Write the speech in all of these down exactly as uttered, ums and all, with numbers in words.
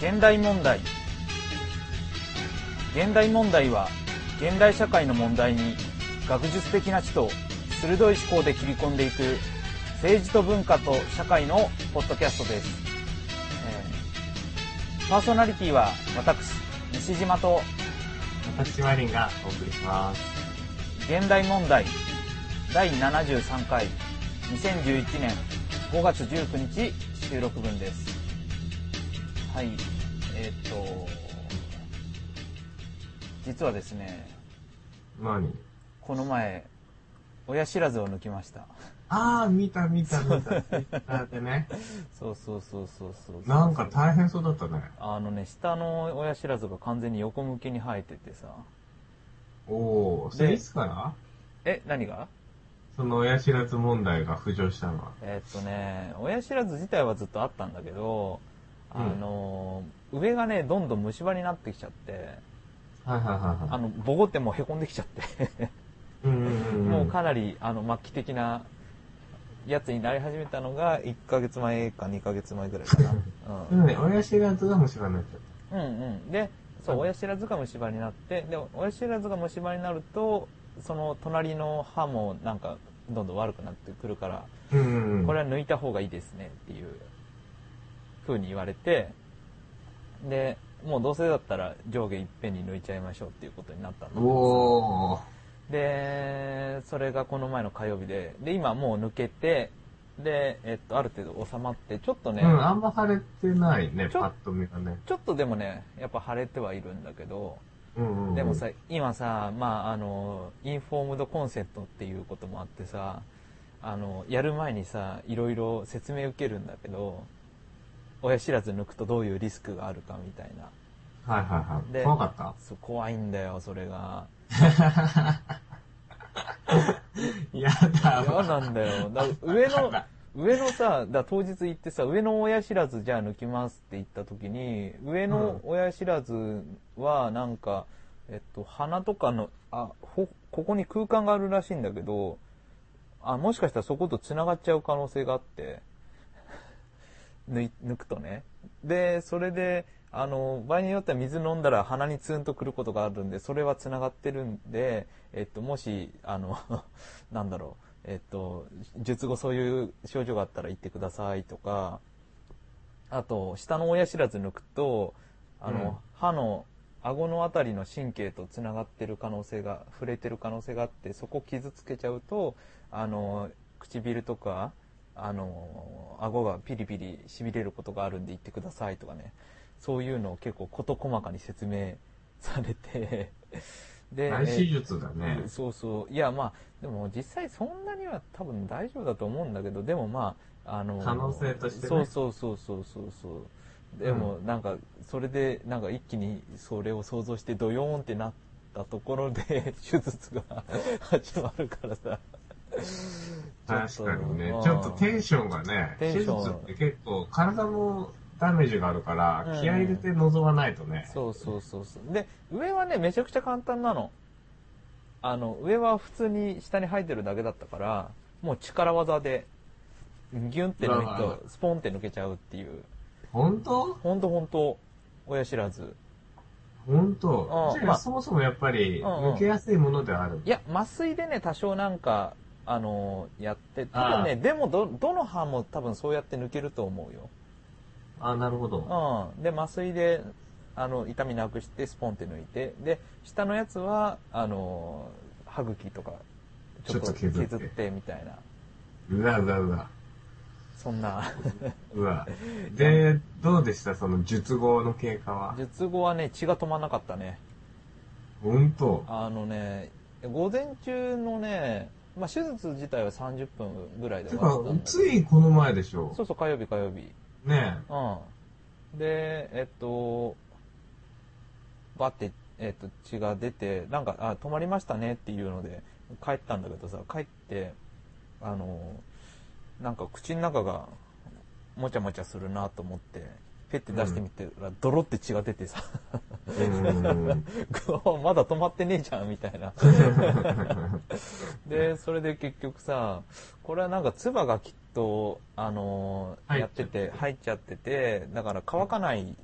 現代問題。現代問題は現代社会の問題に学術的な知と鋭い思考で切り込んでいく政治と文化と社会のポッドキャストです。えー、パーソナリティは私西島と私マリンがお送りします。 現代問題だいななじゅうさんかいにせんじゅういちねんごがつじゅうくにち収録分です。はい、えー、っと実はですね、 何？ この前親知らずを抜きました。 ああ、見た見た見た。だってね。 そうそうそうそうそう。 なんか大変そうだったね。 あのね、下の親知らずが完全に横向きに生えててさ。 おー、それいつから？ え、何が？ その親知らず問題が浮上したのは。 えー、っとね、親知らず自体はずっとあったんだけど、あの、うん、上がね、どんどん虫歯になってきちゃって、 はいはいはいはい。 あの、ボコってもうへこんできちゃってうんうんうん、 もうかなり、あの、末期的なやつになり始めたのがいっかげつまえかにかげつまえぐらいかな。 うん。ね、親知らずが虫歯になっちゃった。 うんうん。で、そう、親知らずが虫歯になって、で、親知らずが虫歯になると、その隣の歯もなんかどんどん悪くなってくるから、 うんうんうん、 これは抜いた方がいいですねっていう風に言われて、で、もうどうせだったら上下いっぺんに抜いちゃいましょうっていうことになったんだけど、 おー。 で、それがこの前の火曜日で、で、今もう抜けて、で、えっと、ある程度収まって、ちょっとね、 うん、あんま腫れてないね、パッと見がね。 ちょっとでもね、やっぱ腫れてはいるんだけど、 うんうんうん、 でもさ、今さ、まあ、あの、インフォームドコンセントっていうこともあってさ、あの、やる前にさ、いろいろ説明受けるんだけど、親知らず抜くとどういうリスクがあるかみたいな。 はいはいはい。 で、 怖かった？ そう、怖いんだよ、それが。 やだわ。 嫌なんだよ。だ上の、上のさ、だ当日行ってさ、上の親知らずじゃあ抜きますって言った時に、上の親知らずはなんか、えっと、鼻とかの、あ、ほ、ここに空間があるらしいんだけど、あ、もしかしたらそこと繋がっちゃう可能性があって、抜い、抜くとね。で、それで、あの、場合によっては水飲んだら鼻にツーンとくることがあるんで、それは繋がってるんで、えっと、もし、あの、なんだろう、えっと、術後そういう症状があったら言ってくださいとか、あと、下の親知らず抜くと、あの、うん、歯の、顎のあたりの神経と繋がってる可能性が、触れてる可能性があって、そこ傷つけちゃうと、あの、唇とか、あの、顎がピリピリ痺れることがあるんで言ってくださいとかね。そういうのを結構事細かに説明されてで、大手術だね。 そうそう。いや、まあ、でも実際そんなには多分大丈夫だと思うんだけど、でもまあ、あの、 可能性としてね。 そうそうそうそうそうそう。でも、なんか、それで、なんか一気にそれを想像してドヨーンってなったところで、手術が始まるからさ。 確かにね。ちょっとテンションがね、手術って結構体もダメージがあるから、気合い入れて臨まないとね、 うん。そうそうそうそう。で、上はね、めちゃくちゃ簡単なの。あの、上は普通に下に生えてるだけだったから、もう力技で、ギュンって抜いと、スポンって抜けちゃうっていう。 本当？ 本当本当。親知らず。 本当？じゃあ、まあ、そもそもやっぱり、抜けやすいものではある、うんうん。 いや、麻酔でね、多少なんか、あのー、やって、多分ね、でもど、どの歯も多分そうやって抜けると思うよ。 あ、なるほど。 うん。で、麻酔で、あの、痛みなくして、スポンって抜いて、で、下のやつは、あのー、歯茎とか、 ちょっと削って、 削ってみたいな。 うわうわうわ。 そんな。 うわ。で、どうでしたその術後の経過は？ 術後はね、血が止まんなかったね。 ほんと？ あのね、午前中のね、まあ、手術自体はさんじゅっぷんぐらいで終わったんだけど。 ついこの前でしょ？ そうそう、火曜日火曜日。 ねえ。うん。で、えっと、バって、えっと、血が出て、なんか、あ、止まりましたねっていうので、帰ったんだけどさ、帰って、あの、なんか口の中が、もちゃもちゃするなと思って、ペッて出してみてら、ドロって血が出てさ、まだ止まってねえじゃんみたいな。で、それで結局さ、これはなんか唾がきっと、あのー、やってて、入っちゃってて、だから乾かない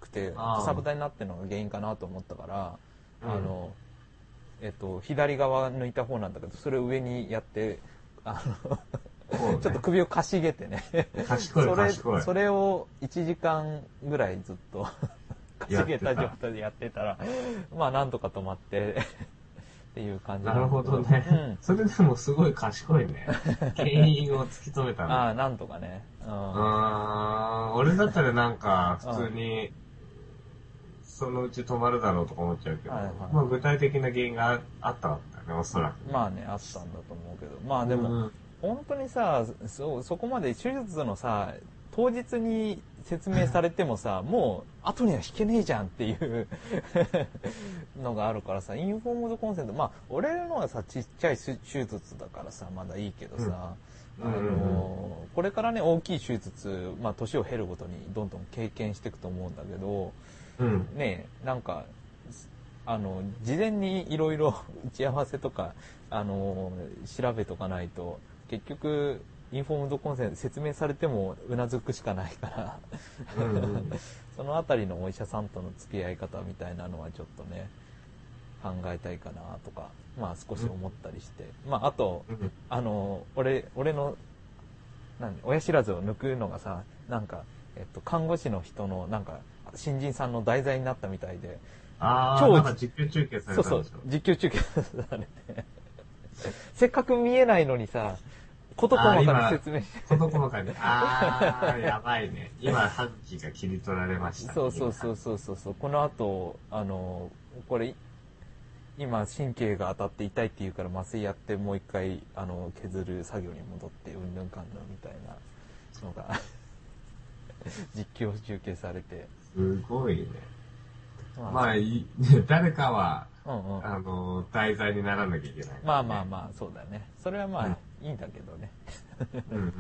くて、かさぶたになってるのが原因かなと思ったから、うん、あの、えっと、左側抜いた方なんだけど、それを上にやって、あの、ね、ちょっと首をかしげてね。 賢い、 それ、 賢い。 それをいちじかんぐらいずっとかしげた状態でやってたら、まあなんとか止まって、っていう感じなるほどね、うん。それでもすごい賢いね。原因を突き止めたの。 ああ、なんとかね。 うん。あ俺だったらなんか、普通に、そのうち止まるだろうとか思っちゃうけど、はいはい、まあ具体的な原因があったわけだね、おそらく。 まあね、あったんだと思うけど。まあでも、うん、本当にさ、そ、そこまで手術のさ、当日に説明されてもさ、もう後には引けねえじゃんっていうのがあるからさ、インフォームドコンセント、まあ俺のはさ、ちっちゃい手術だからさ、まだいいけどさ、うん、あのー、これからね、大きい手術、まあ年を経るごとにどんどん経験していくと思うんだけど、 うん、 ねえ、なんか、あの、事前にいろいろ打ち合わせとか、あのー、調べとかないと、結局、インフォームドコンセント説明されてもうなずくしかないからうん、うん、そのあたりのお医者さんとの付き合い方みたいなのはちょっとね考えたいかなとかまあ少し思ったりして、うん、まああと、うん、あの俺俺の何親知らずを抜くのがさなんか、えっと、看護師の人のなんか新人さんの題材になったみたいでああなんか実況中継されたんでしょ。 そうそう実況中継されてせっかく見えないのにさこと細かに説明して。 こと細かに。あー、やばいね。今、歯茎が切り取られました、ね。 そうそうそうそうそうそう。この後、あの、これ、今、神経が当たって痛いって言うから麻酔やって、もう一回、あの、削る作業に戻って、うんぬんかんぬんみたいなのが、実況中継されて。 すごいね。まあ、まあ、い誰かは、うんうん、あの、題材にならなきゃいけない、ね。 まあまあまあ、そうだね。それはまあ、うんいいんだけどね。 うんうんうんうん。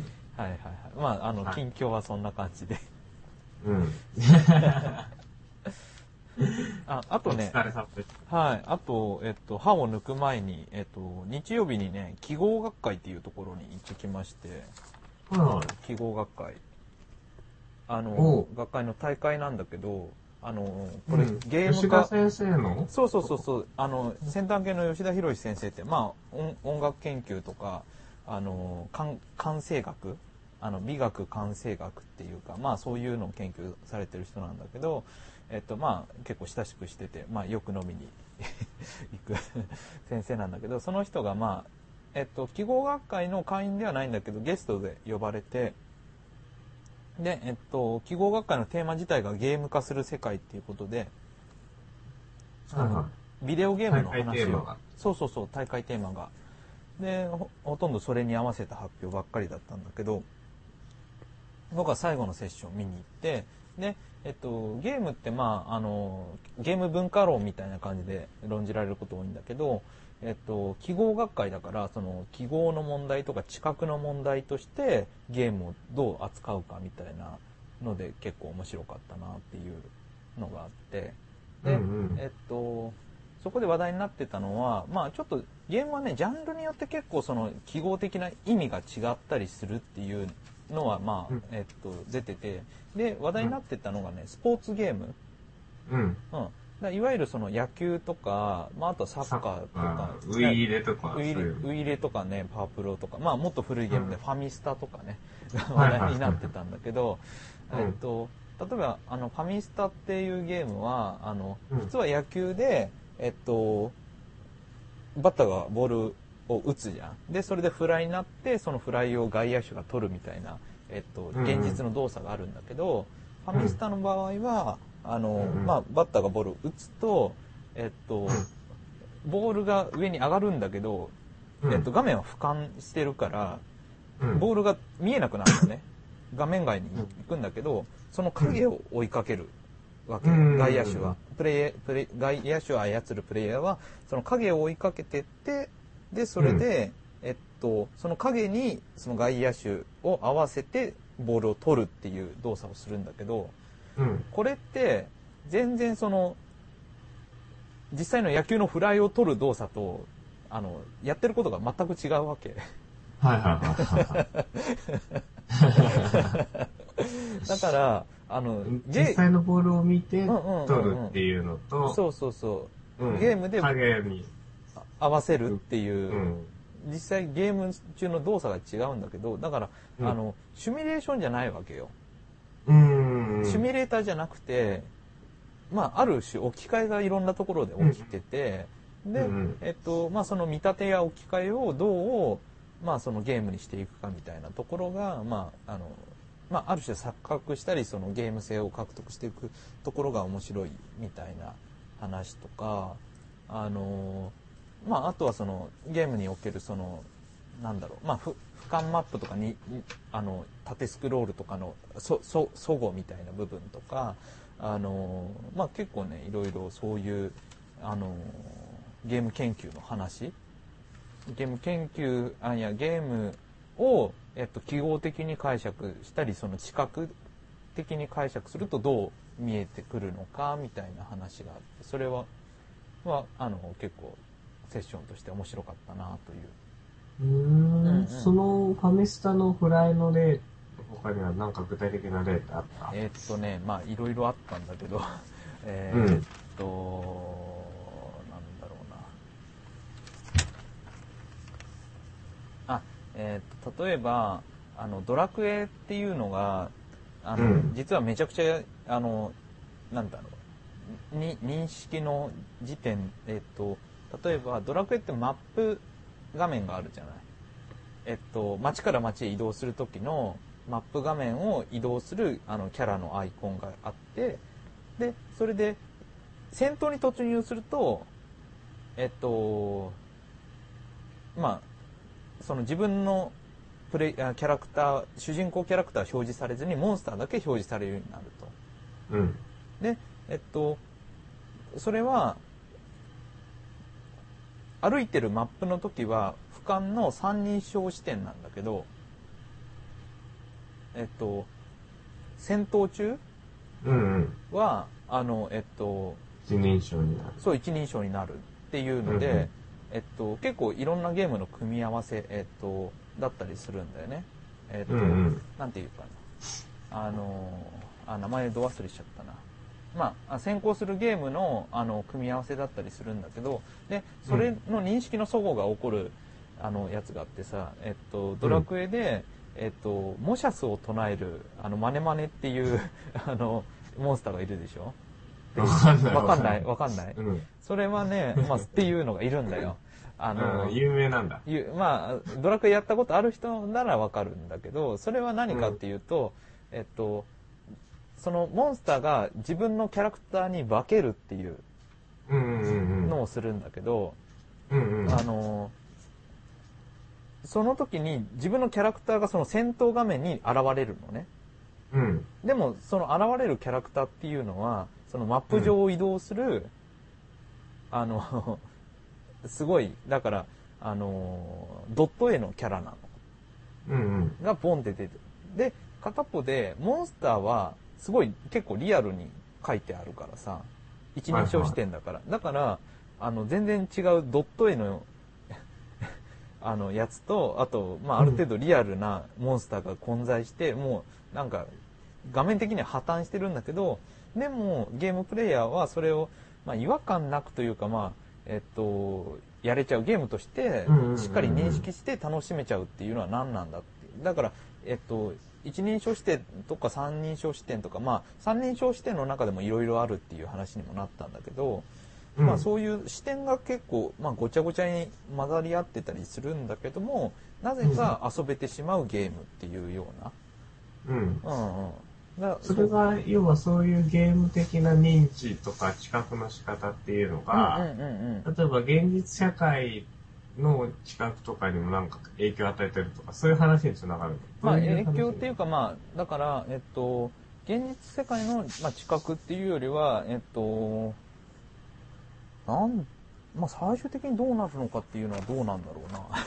はいはいはい。まあ、あの、近況はそんな感じで。 うん。 あ、あとね、はい。あと、えっと、歯を抜く前に、えっと、日曜日にね、記号学会っていうところに行ってきまして、 はい、 記号学会。あの、学会の大会なんだけど、あの、これ、うん、ゲーム吉田先生のそうそうそうそう、あの、先端系の吉田博先生って、まあ、音, 音楽研究とか、あの、感感性学、あの、美学感性学っていうか、まあ、そういうのを研究されてる人なんだけど、えっと、まあ、結構親しくしてて、まあ、よく飲みに行く先生なんだけど、その人が、まあ、えっと、記号学会の会員ではないんだけど、ゲストで呼ばれて、で、えっと、記号学会のテーマ自体がゲーム化する世界っていうことで、あの、はい、ビデオゲームの話を、そうそうそう、大会テーマが。でほ、ほとんどそれに合わせた発表ばっかりだったんだけど、僕は最後のセッション見に行って、で、えっと、ゲームって、まあ、あの、ゲーム文化論みたいな感じで論じられること多いんだけど、えっと、記号学会だから、その記号の問題とか知覚の問題としてゲームをどう扱うかみたいなので結構面白かったなっていうのがあって、で、うんうん、えっと、そこで話題になってたのは、まあちょっとゲームはね、ジャンルによって結構その記号的な意味が違ったりするっていうのは、まあ、うん、えっと、出てて、で、話題になってたのがね、スポーツゲーム。 うん。 うんいわゆるその野球とか、まあ、あとはサッカーとか、 ウイイレとか、 ウイイレとかね、パワープロとか、まあもっと古いゲームでファミスタとかね、話題になってたんだけど、えっと、例えばあのファミスタっていうゲームは、あの、実は野球で、えっと、バッターがボールを打つじゃん。で、それでフライになって、そのフライを外野手が取るみたいな、えっと、現実の動作があるんだけど、ファミスタの場合は、あの、うん、まあ、バッターがボールを打つと、えっと、うん、ボールが上に上がるんだけど、うん、えっと、画面は俯瞰してるから、うん、ボールが見えなくなるのね。画面外に行くんだけど、その影を追いかけるわけ。外野手は。プレイ、プレイ、外野手を操るプレイヤーは、その影を追いかけてって、で、それで、えっと、その影に、その外野手を合わせて、ボールを取るっていう動作をするんだけど、 うん、 これって全然その実際の野球のフライを取る動作とあのやってることが全く違うわけ。 はいはいはいはい。 だからあの、 実際のボールを見て取るっていうのと、 そうそうそう、うん、ゲームで影に合わせるっていう、うん、実際ゲーム中の動作が違うんだけど、だから、うん、あの、シミュレーションじゃないわけよ。 うんうん、 シミュレーターじゃなくて、まあ、ある種置き換えがいろんなところで起きてて、うん、で、うん、えっと、まあ、その見立てや置き換えをどう、まあ、そのゲームにしていくかみたいなところが、まあ、あの、まあ、ある種錯覚したり、そのゲーム性を獲得していくところが面白いみたいな話とか、あの、まあ、あとはそのゲームにおけるその、なんだろう、まあ、ふ俯瞰マップとかに、あの、縦スクロールとかの、そ、そ、そごみたいな部分とか、あの、まあ、結構ね、いろいろそういう、あの、ゲーム研究の話、ゲーム研究、あ、いや、ゲームを、えっと、記号的に解釈したり、その知覚的に解釈するとどう見えてくるのか、みたいな話があって、それは、は、あの、結構、セッションとして面白かったな、という。 うーん、うんうん、そのファミスタのフライの例、他には何か具体的な例ってあった？ えー、っとね、まあ、いろいろあったんだけど、えー、っと、うん、なんだろうな。あ、えー、っと、例えば、あの、ドラクエっていうのが、あの、うん、実はめちゃくちゃ、あの、なんだろう、に、認識の時点、えー、っと、例えば、ドラクエってマップ画面があるじゃない。えっと、街から街へ移動するときのマップ画面を移動するあのキャラのアイコンがあって、で、それで、戦闘に突入すると、えっと、まあ、その自分のプレイ、キャラクター、主人公キャラクターは表示されずに、モンスターだけ表示されるようになると。 うん。 で、えっと、それは、歩いてるマップの時は、俯瞰の三人称視点なんだけど、えっと、戦闘中うんうん、 は、あの、えっと、 一人称になる。 そう、一人称になるっていうので、うんうん、えっと、結構いろんなゲームの組み合わせ、えっと、だったりするんだよね。えっと、うんうん、なんていうかな。あの、あ、名前ど忘れしちゃったな。まあ、先行するゲームの、あの、組み合わせだったりするんだけど、で、それの認識の齟齬が起こる、あの、やつがあってさ、えっと、ドラクエで、うん、えっと、モシャスを唱える、あの、マネマネっていう、あの、モンスターがいるでしょ？ わかんない。 わかんない。わかんない。 うん、 それはね、まあ、っていうのがいるんだよ。 あの、有名なんだ。 まあ、ドラクエやったことある人ならわかるんだけど、それは何かっていうと、うん、えっと、そのモンスターが自分のキャラクターに化けるっていうのをするんだけど、 うんうん、 あの、その時に自分のキャラクターがその戦闘画面に現れるのね。 うん、 でも、その現れるキャラクターっていうのは、そのマップ上を移動する、うん、あの、すごい、だから、あの、ドット絵のキャラなの。 うんうん、 がボンって出てる。で、片っぽで、モンスターは、すごい結構リアルに書いてあるからさ、一人称視点だから。はいはい、だから、あの、全然違うドット絵のあの、やつと、あと、まあ、ある程度リアルなモンスターが混在して、うん、もう、なんか、画面的には破綻してるんだけど、でも、ゲームプレイヤーはそれを、まあ、違和感なくというか、まあ、えっと、やれちゃうゲームとして、しっかり認識して楽しめちゃうっていうのは何なんだって。だから、えっと、一人称視点とか三人称視点とか、まあ、三人称視点の中でもいろいろあるっていう話にもなったんだけど、うん、まあそういう視点が結構、まあごちゃごちゃに混ざり合ってたりするんだけども、なぜか遊べてしまうゲームっていうような。 うん。 うんうん。 だそれが、要はそういうゲーム的な認知とか知覚の仕方っていうのが、 うんうんうんうん、 例えば現実社会の知覚とかにもなんか影響を与えてるとか、そういう話につながるの？ まあ影響っていうかまあ、だから、えっと、現実世界の、まあ、知覚っていうよりは、えっと、なん、まあ最終的にどうなるのかっていうのはどうなんだろ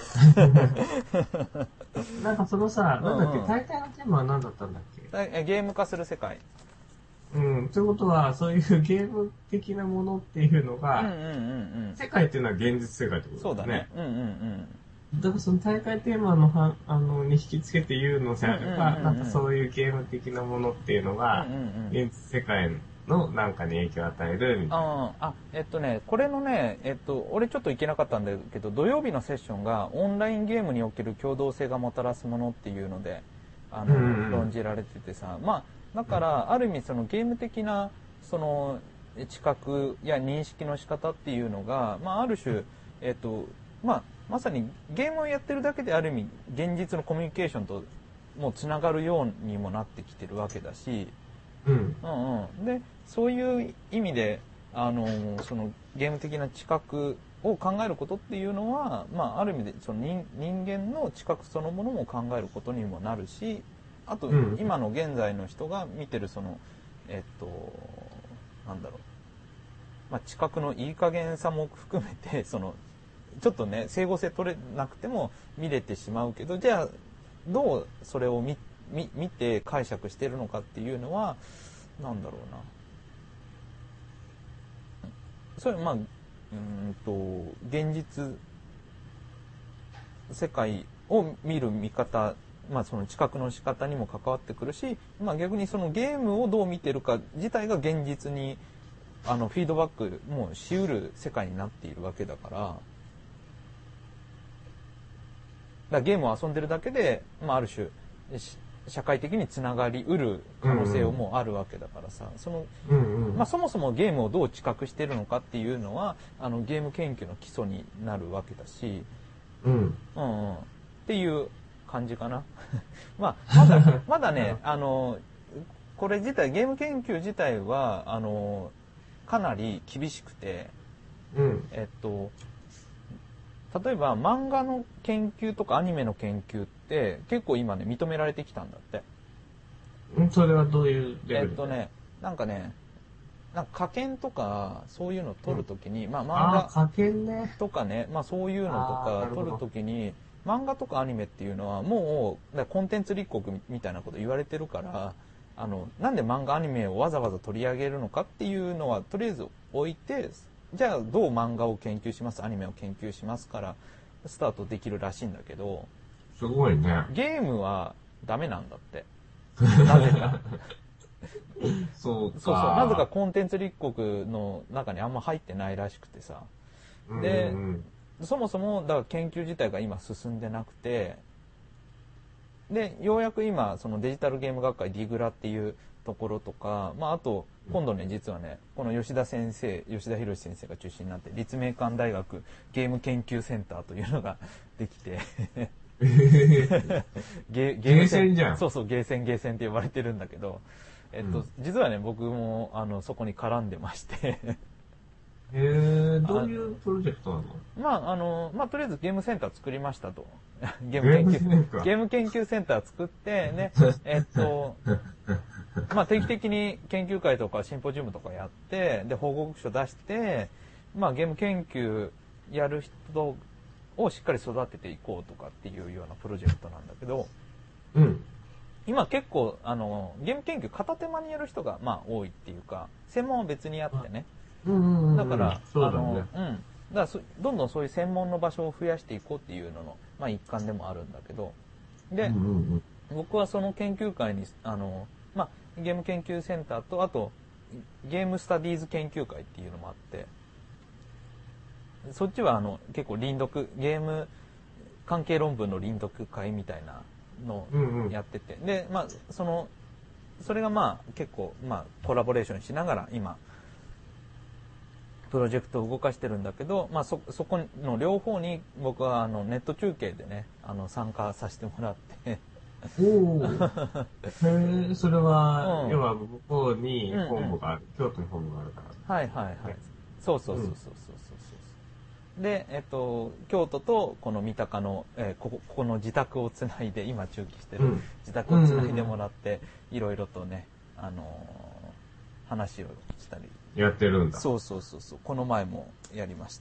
うな。 なんかそのさ、なんだっけ、うんうん、大体のテーマは何だったんだっけ？ ゲーム化する世界。 うん。ということは、そういうゲーム的なものっていうのが、うんうんうんうん、世界っていうのは現実世界ってことだね。 そうだね。うんうんうん。 だからその大会テーマのは、あの、に引きつけて言うのであれば、なんかそういうゲーム的なものっていうのが、うんうんうん、現実世界のなんかに影響を与えるみたいな。 あ、えっとね、これのね、えっと、俺ちょっと行けなかったんだけど、土曜日のセッションがオンラインゲームにおける共同性がもたらすものっていうので、あの、うんうん、論じられててさ、まあ、だから、ある意味そのゲーム的な、その、知覚や認識の仕方っていうのが、まあ、ある種、えっと、まあ、まさにゲームをやってるだけである意味現実のコミュニケーションともうつながるようにもなってきてるわけだし、うん、うんうんでそういう意味であのそのゲーム的な知覚を考えることっていうのは、まあ、ある意味でその 人, 人間の知覚そのものも考えることにもなるし、あと今の現在の人が見てるそのえっとなんだろう、まあ、知覚のいい加減さも含めてそのちょっとね整合性取れなくても見れてしまうけど、じゃあどうそれを 見, 見, 見て解釈してるのかっていうのはなんだろうな、それまあうんと現実世界を見る見方、まあ、その知覚の仕方にも関わってくるし、まあ、逆にそのゲームをどう見てるか自体が現実にあのフィードバックもしうる世界になっているわけだから。だからゲームを遊んでるだけで、まあ、ある種社会的につながりうる可能性もあるわけだからさ、その、まあ、そもそもゲームをどう知覚してるのかっていうのはあのゲーム研究の基礎になるわけだし、うん、うんうんっていう感じかな。まあまだまだねあのこれ自体ゲーム研究自体はあのかなり厳しくて、うん、えっと例えば漫画の研究とかアニメの研究って結構今ね認められてきたんだって。 それはどういうレベル？ えっとねなんかねなんか科研とかそういうのを取るときに、うん、まあ漫画とかね、まあそういうのとか取るときに漫画とかアニメっていうのはもうコンテンツ立国みたいなこと言われてるから、あのなんで漫画アニメをわざわざ取り上げるのかっていうのはとりあえず置いて、じゃあどう漫画を研究しますアニメを研究しますからスタートできるらしいんだけど、 すごいね。 ゲームはダメなんだって。なぜか。 そうか。 そうそう。なぜかコンテンツ立国の中にあんま入ってないらしくてさ。で、うんうん、そもそもだから研究自体が今進んでなくて、でようやく今そのデジタルゲーム学会ディグラっていうところとか、まあ、あと今度ね実はねこの吉田先生吉田博先生が中心になって立命館大学ゲーム研究センターというのができてゲゲーセンじゃん。 そうそうゲーセンゲーセンって呼ばれてるんだけど、えっと、うん、実はね僕もあのそこに絡んでましてへえ、どういうプロジェクトなの？ まあ、あの、まあ、とりあえずゲームセンター作りましたと。ゲーム研究、ゲーム研究センター作って、ね、えっと、まあ、定期的に研究会とかシンポジウムとかやって、で、報告書出して、まあ、ゲーム研究やる人をしっかり育てていこうとかっていうようなプロジェクトなんだけど、うん。今結構、あの、ゲーム研究片手間にやる人が、まあ、多いっていうか、専門は別にあってね。だから、 そうだね。 あの、うん。だからどんどんそういう専門の場所を増やしていこうっていうのの、まあ、一環でもあるんだけど、で、うんうんうん、僕はその研究会にあの、まあ、ゲーム研究センターとあとゲームスタディーズ研究会っていうのもあって、そっちはあの結構輪読ゲーム関係論文の輪読会みたいなのをやってて、うんうん、で、まあ、そのそれがまあ結構、まあ、コラボレーションしながら今プロジェクトを動かしてるんだけど、まあ、そ, そこの両方に僕はあのネット中継でねあの参加させてもらっておへえ、それは、うん、要は向こうに本部がある、うんうん、京都に本部があるから、 はいはいはい、そうそうそうそうそうそうそう、で、えっと、京都とこの三鷹の、えー、ここここの自宅をつないで今中継してる自宅をつないでもらって、うん、いろいろとね、あのー、話をしたりやってるんだ。 そうそうそうそう。この前もやりました。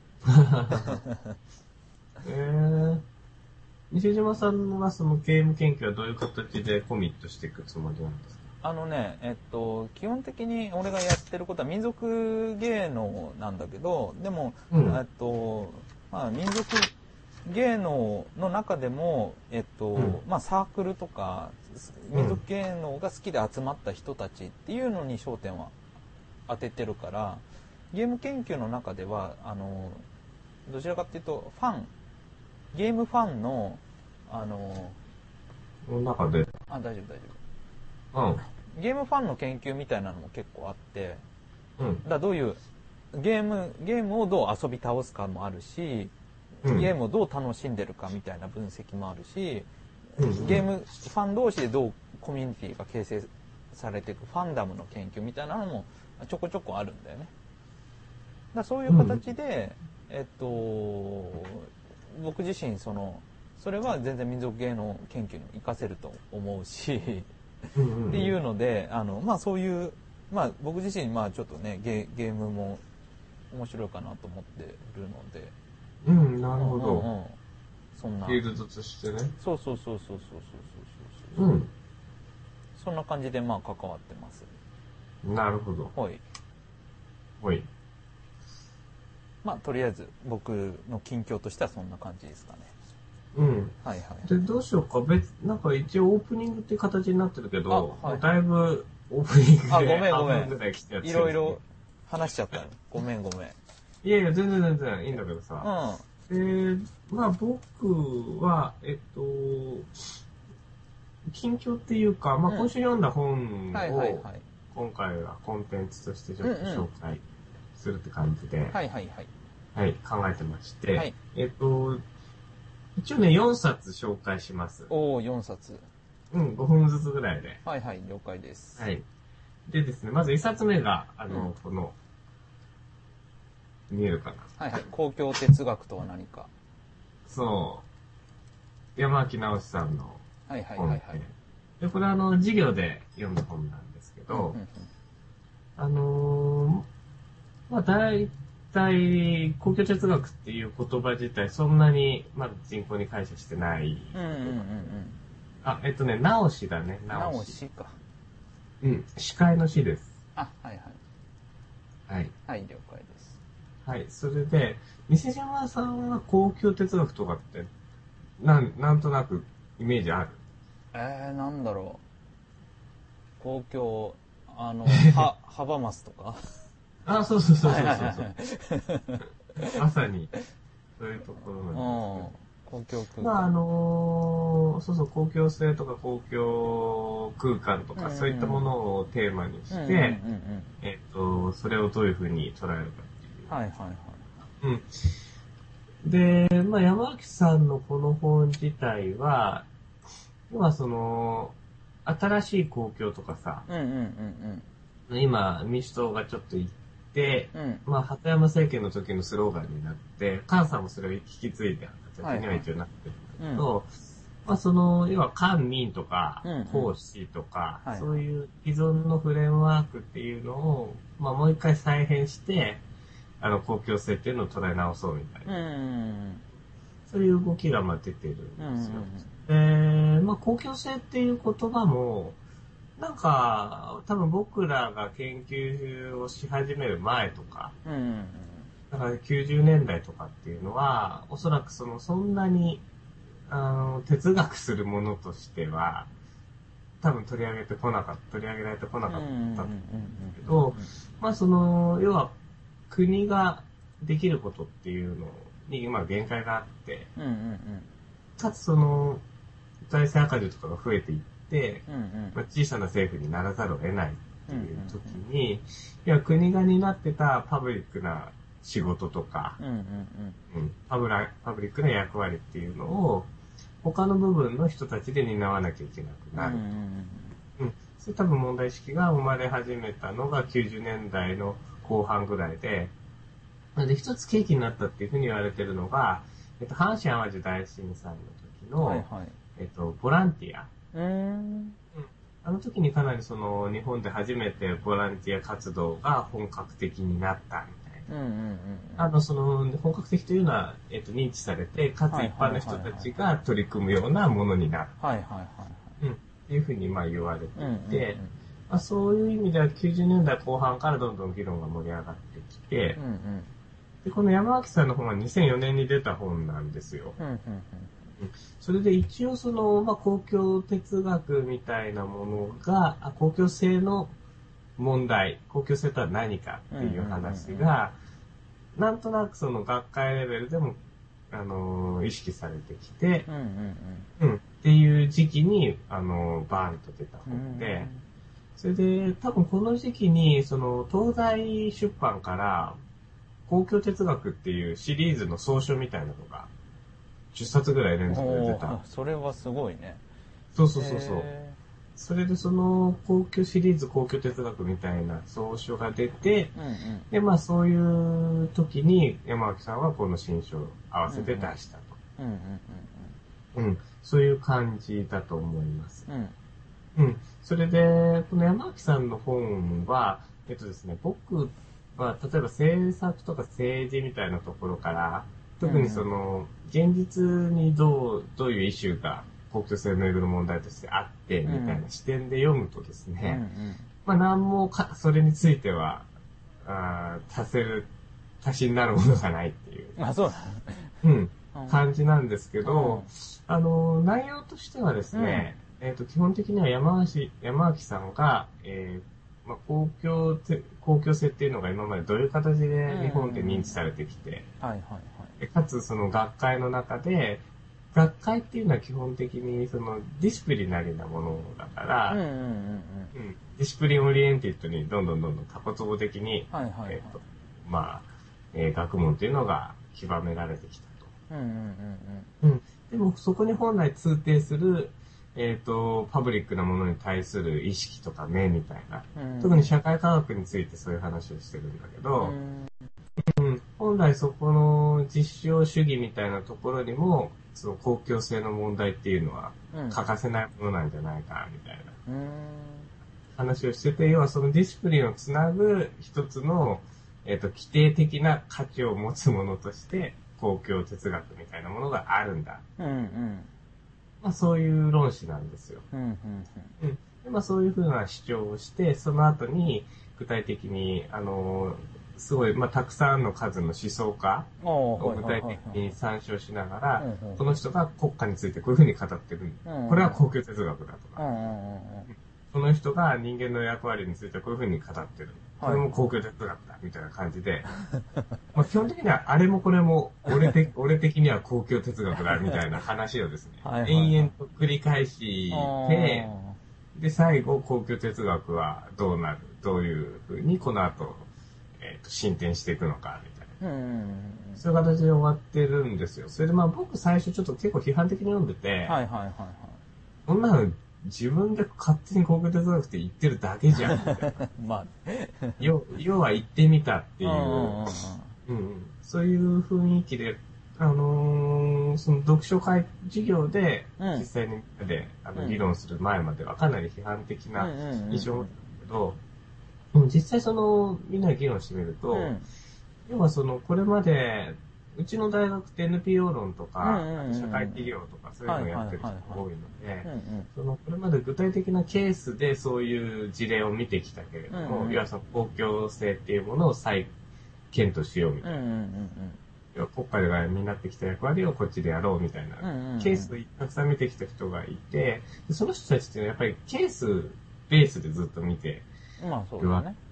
えー、西島さんはそのゲーム研究はどういう形でコミットしていくつもりなんですか？ あのね、えっと、基本的に俺がやってることは民族芸能なんだけど、でも、うん、えっと、まあ民族芸能の中でも、えっと、うん、まあサークルとか、民族芸能が好きで集まった人たちっていうのに焦点は当ててるから、ゲーム研究の中では、あの、どちらかっていうと、ファン、ゲームファンの、あの、 の中で。 あ、大丈夫大丈夫。 うん。 ゲームファンの研究みたいなのも結構あって、 うん。 だからどういう、ゲーム、ゲームをどう遊び倒すかもあるし、 うん、 ゲームをどう楽しんでるかみたいな分析もあるし、 うんうん、 ゲームファン同士でどうコミュニティが形成されていくファンダムの研究みたいなのもちょこちょこあるんだよね。だそういう形で、うん、えっと、僕自身その、それは全然民族芸能研究に活かせると思うし、 うんうんうん、 っていうので、あの、まあそういう、まあ僕自身、まあちょっとね、ゲ、ゲームも面白いかなと思ってるので、 うん、なるほど。 うんうん、そんな。 フィールドとしてね。 そうそうそうそうそうそうそうそう。 うん。 そんな感じでまあ関わってます。 なるほど。 はい。 はい。 まあとりあえず僕の近況としてはそんな感じですかね。 うん。 はいはい。 で、どうしようか。別、なんか一応オープニングっていう形になってるけど、 はい、 だいぶオープニングであ、ごめんごめん。 半分ぐらい来てやつ、 いろいろ話しちゃった。ごめんごめん。 いやいや、全然全然いいんだけどさ。 うん。 えー、まあ僕は、えっと、近況っていうか、まあ今週読んだ本を、今回はコンテンツとしてちょっと紹介するって感じで、 はいはいはい。 はい、考えてまして、 はい、 えっと、一応ね、よんさつ紹介します。 おー、よんさつ。 うん、ごふんずつぐらいで。 はいはい、了解です。 はい。でですね、まずいっさつめが、あの、うん、この、見えるかな。 はいはい。公共哲学とは何か。 そう。山脇直さんの本で。 はいはいはい、はい。 で、これあの、授業で読んだ本なんですけど、うんうんうん、あのー、まあ大体、公共哲学っていう言葉自体そんなにまだ人口に感謝してない。 うんうんうんうん。 あ、えっとね、直しだね、 直し。直しか。 うん、司会の詩です。 あ、はいはい。 はい。 はい、了解です。 はい。それで、西島さんは公共哲学とかって、なん、なんとなくイメージある？ えー、なんだろう。公共、あの、は、幅ますとかあ、そうそうそうそうそうそう。まさに、そういうところなんですけど。 公共空間。 まあ、あのー、そうそう、公共性とか公共空間とか、そういったものをテーマにして、えっと、それをどういうふうに捉えるかっていう。 はいはいはい。 うん。で、まあ、山脇さんのこの本自体は、要はその、新しい公共とかさ、 うんうんうんうん、今、民主党がちょっと言って、 うん、 まあ、鳩山政権の時のスローガンになって、菅さんもそれを引き継いで、形には一応なってるんだけど、はいはい、まあ、その、要は官民とか、奉仕とか、うんうん、そういう既存のフレームワークっていうのを、まあ、もう一回再編して、あの、公共性っていうのを捉え直そうみたいな。 うんうんうん、 そういう動きが、まあ、出てるんですよ。 うんうんうん、 で、まあ、公共性っていう言葉も、なんか、多分僕らが研究をし始める前とか、 うんうんうん、 だからきゅうじゅうねんだいとかっていうのは、おそらくその、そんなに、あの、哲学するものとしては、多分取り上げてこなかった、取り上げられてこなかったんだけど、まあその、要は、国ができることっていうのに、まあ限界があって、 うんうんうん、 かつその、財政赤字とかが増えていって、 うんうんまあ、小さな政府にならざるを得ないっていう時に、いや国が担ってたパブリックな仕事とか、 うんうんうんうん、パブラ、パブリックな役割っていうのを、他の部分の人たちで担わなきゃいけなくなる。うんうんうん、そういう多分問題意識が生まれ始めたのがきゅうじゅうねんだいの後半ぐらいで、で、一つ契機になったっていうふうに言われてるのが、えっと、阪神淡路大震災の時の、 はいはい、 えっと、ボランティア。 うーん、 あの時にかなりその、日本で初めてボランティア活動が本格的になったみたいな。 うんうんうん、 あの、その、本格的というのは、えっと、認知されて、かつ一般の人たちが取り組むようなものになる。 はいはいはい。 うん。っていうふうに、まあ言われていて、 うんうんうん、 まあ、そういう意味ではきゅうじゅうねんだいこう半からどんどん議論が盛り上がってきて、 うんうん、 で、この山脇さんの本はにせんよねんに出た本なんですよ。 うんうんそれで一応その、まあ、公共哲学みたいなものが、あ公共性の問題、公共性とは何かっていう話が、なんとなくその学会レベルでも、あのー、意識されてきて、 うんうんうん、っていう時期に、あのー、バーンと出た本で、 うんそれで多分この時期に、その、東大出版から、公共哲学っていうシリーズの総書みたいなのが、じゅっさつぐらい連続で出た。 それはすごいね。 そうそうそうそう。それでその公共シリーズ公共哲学みたいな総書が出て、 うんうん、 で、まあそういう時に山脇さんはこの新書を合わせて出したと。 うんうんうん、そういう感じだと思います。 うんうん。それで、この山脇さんの本は、えっとですね、僕は例えば政策とか政治みたいなところから、特にその、現実にどう、どういうイシューが公共性をめぐる問題としてあって、みたいな視点で読むとですね、うんうん、まあ何もか、それについては、あ足せる、足しになるものがないっていう。 あ、そううん。感じなんですけど、 うん、 あの、内容としてはですね、うん、えっと、基本的には山脇、山脇さんが、えー、まあ、公共て、公共性っていうのが今までどういう形で日本で認知されてきて、 はいはいはい。 かつその学会の中で、学会っていうのは基本的にそのディスプリナリーなものだから、 うんうんうんうん、 ディスプリンオリエンティッドにどんどんどんどん多骨語的に、 はいはいはい、 えーとまあえー、学問っていうのが極められてきたと。 うんうんうんうん、でもそこに本来通底する、えっと、パブリックなものに対する意識とか目みたいな、うん、特に社会科学についてそういう話をしてるんだけど、うんうん、本来そこの実証主義みたいなところにも、その公共性の問題っていうのは欠かせないものなんじゃないか、みたいな話をしてて、要はそのディスプリンをつなぐ一つの、えっと、規定的な価値を持つものとして、公共哲学みたいなものがあるんだ。 うんうん、 まあそういう論旨なんですよ。 うんうんうんうんでまあ、そういうふうな主張をして、その後に具体的に、あの、すごい、まあ、たくさんの数の思想家を具体的に参照しながら、この人が国家についてこういうふうに語ってる。これは公共哲学だとか。この人が人間の役割についてこういうふうに語ってる。これも公共哲学だ、みたいな感じで。まあ基本的にはあれもこれも俺的、俺的には公共哲学だ、みたいな話をですね、はいはいはい、延々と繰り返してで、最後公共哲学はどうなる、どういうふうにこの後、えーと、進展していくのか、みたいな。うんうんうん、そういう形で終わってるんですよ。それでまあ僕最初ちょっと結構批判的に読んでて、はいはいはいはい、こんなの自分で勝手に公共哲学って言ってるだけじゃん、みたいな。まあ、要、要は言ってみたっていう、うんうんうん、そういう雰囲気で、あのー、その読書会授業で、実際にで、あの議論する前まではかなり批判的な印象を持ったんだけど、うん、実際その、みんなで議論してみると、うん、要はその、これまで、うちの大学って エヌピーオー 論とか、あと社会企業とかそういうのをやってる人が多いので、その、これまで具体的なケースでそういう事例を見てきたけれども、うんうん、要はその公共性っていうものを再検討しようみたいな。うんうんうん要は国家が担ってきた役割をこっちでやろうみたいな、ケースをたくさん見てきた人がいて、その人たちっていうのはやっぱりケースベースでずっと見てるわけだから、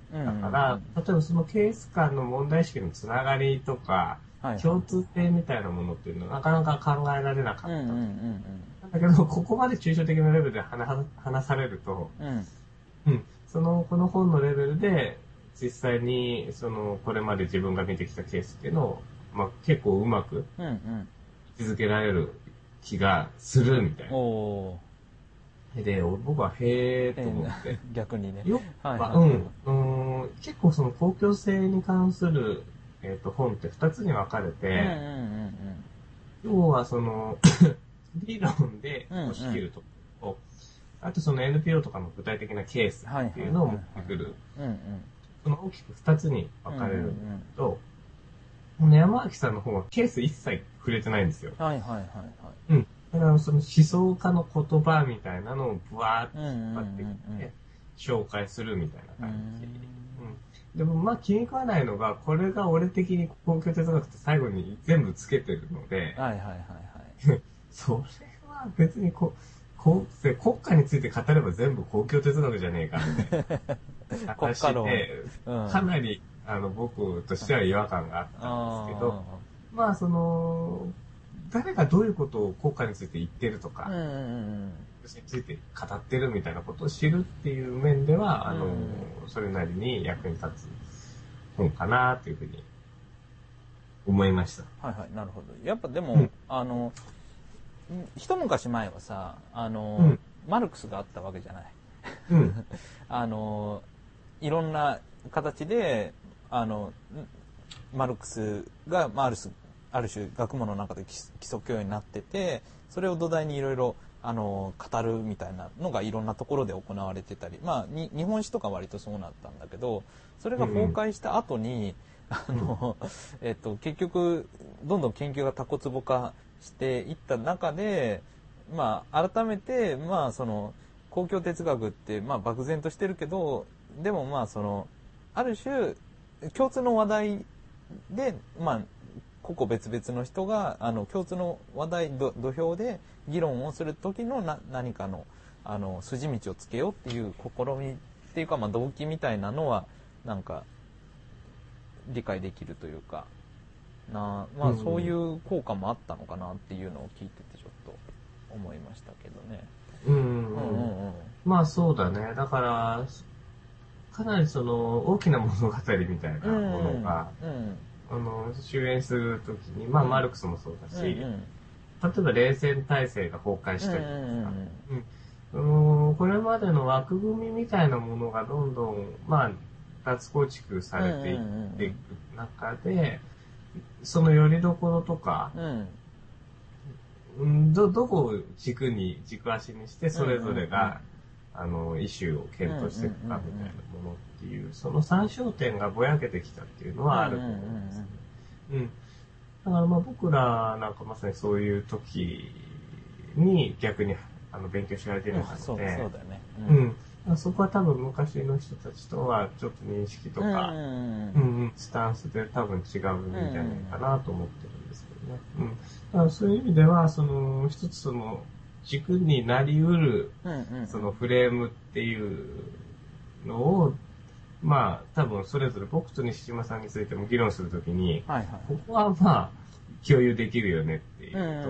例えばそのケース間の問題意識のつながりとか、はいはい、共通点みたいなものっていうのはなかなか考えられなかった。うんうんうんうん、だけど、ここまで抽象的なレベルで 話, 話されると、うんうん、その、この本のレベルで、実際に、その、これまで自分が見てきたケースっていうのを、まあ、結構うまく、位置づけられる気がするみたいな。おーで、僕はへーと思って。 逆にね。 よ、はいはいはいうん、うん。結構その公共性に関する、えっと、本って二つに分かれて、うんうんうんうん、要はその、理論で押し切ると、うんうん、あとその エヌピーオー とかの具体的なケースっていうのを持ってくる。その大きく二つに分かれるんだけど、うんうんうん、山脇さんの方はケース一切触れてないんですよ。はいはいはいはい。うん。だからその思想家の言葉みたいなのをブワーッと引っ張ってきて、紹介するみたいな感じ。うんでもまあ気に食わないのが、これが俺的に公共哲学って最後に全部つけてるので、 はいはいはいはい。それは別にここ国家について語れば全部公共哲学じゃねえかみたいな話で、うん、かなりあの僕としては違和感があったんですけど、まあその、誰がどういうことを国家について言ってるとか、うんうんうん、について語ってるみたいなことを知るっていう面では、あの、うん、それなりに役に立つ本かなというふうに思いました。 はいはい、なるほど。やっぱでも、うん、あの、一昔前はさ、あの、うん、マルクスがあったわけじゃない。うん、あの、いろんな形で、あの、マルクスが、まあ、ある種、ある種学問の中で基礎教養になってて、それを土台にいろいろあの語るみたいなのがいろんなところで行われてたり、まあに日本史とか割とそうなったんだけど、それが崩壊した後に、うん、あのえっと結局どんどん研究がタコツボ化していった中で、まあ改めてまあその公共哲学ってまあ漠然としてるけど、でもまあそのある種共通の話題でまあ個々別々の人があの共通の話題土俵で議論をする時のな何かのあの筋道をつけようっていう試みっていうか、まあ、動機みたいなのはなんか理解できるというかな、まあ、そういう効果もあったのかなっていうのを聞いててちょっと思いましたけどね。 うんうんうんうん、まあそうだね。だからかなりその大きな物語みたいなものが、うんうんあの、終焉するときに、まあ、マルクスもそうだし、うんうん、例えば冷戦体制が崩壊したりとか、うんうん、これまでの枠組みみたいなものがどんどん、まあ、脱構築されていっていく中で、その拠り所とか、うん、ど、どこを軸に、軸足にして、それぞれが、あの、イシューを検討していくかみたいなものっていう、その参照点がぼやけてきたっていうのはあると思うんですね。うん。だからまあ僕らなんかまさにそういう時に逆にあの勉強しられているので、そう、そうだよね。うん。うん、そこは多分昔の人たちとはちょっと認識とか、うんうん、スタンスで多分違うんじゃないかなと思ってるんですけどね。うん。だからそういう意味では、その、一つその、軸になり得る、そのフレームっていうのを、まあ、多分それぞれ僕と西島さんについても議論するときに、はいはい、ここはまあ、共有できるよねっていうところ。うん、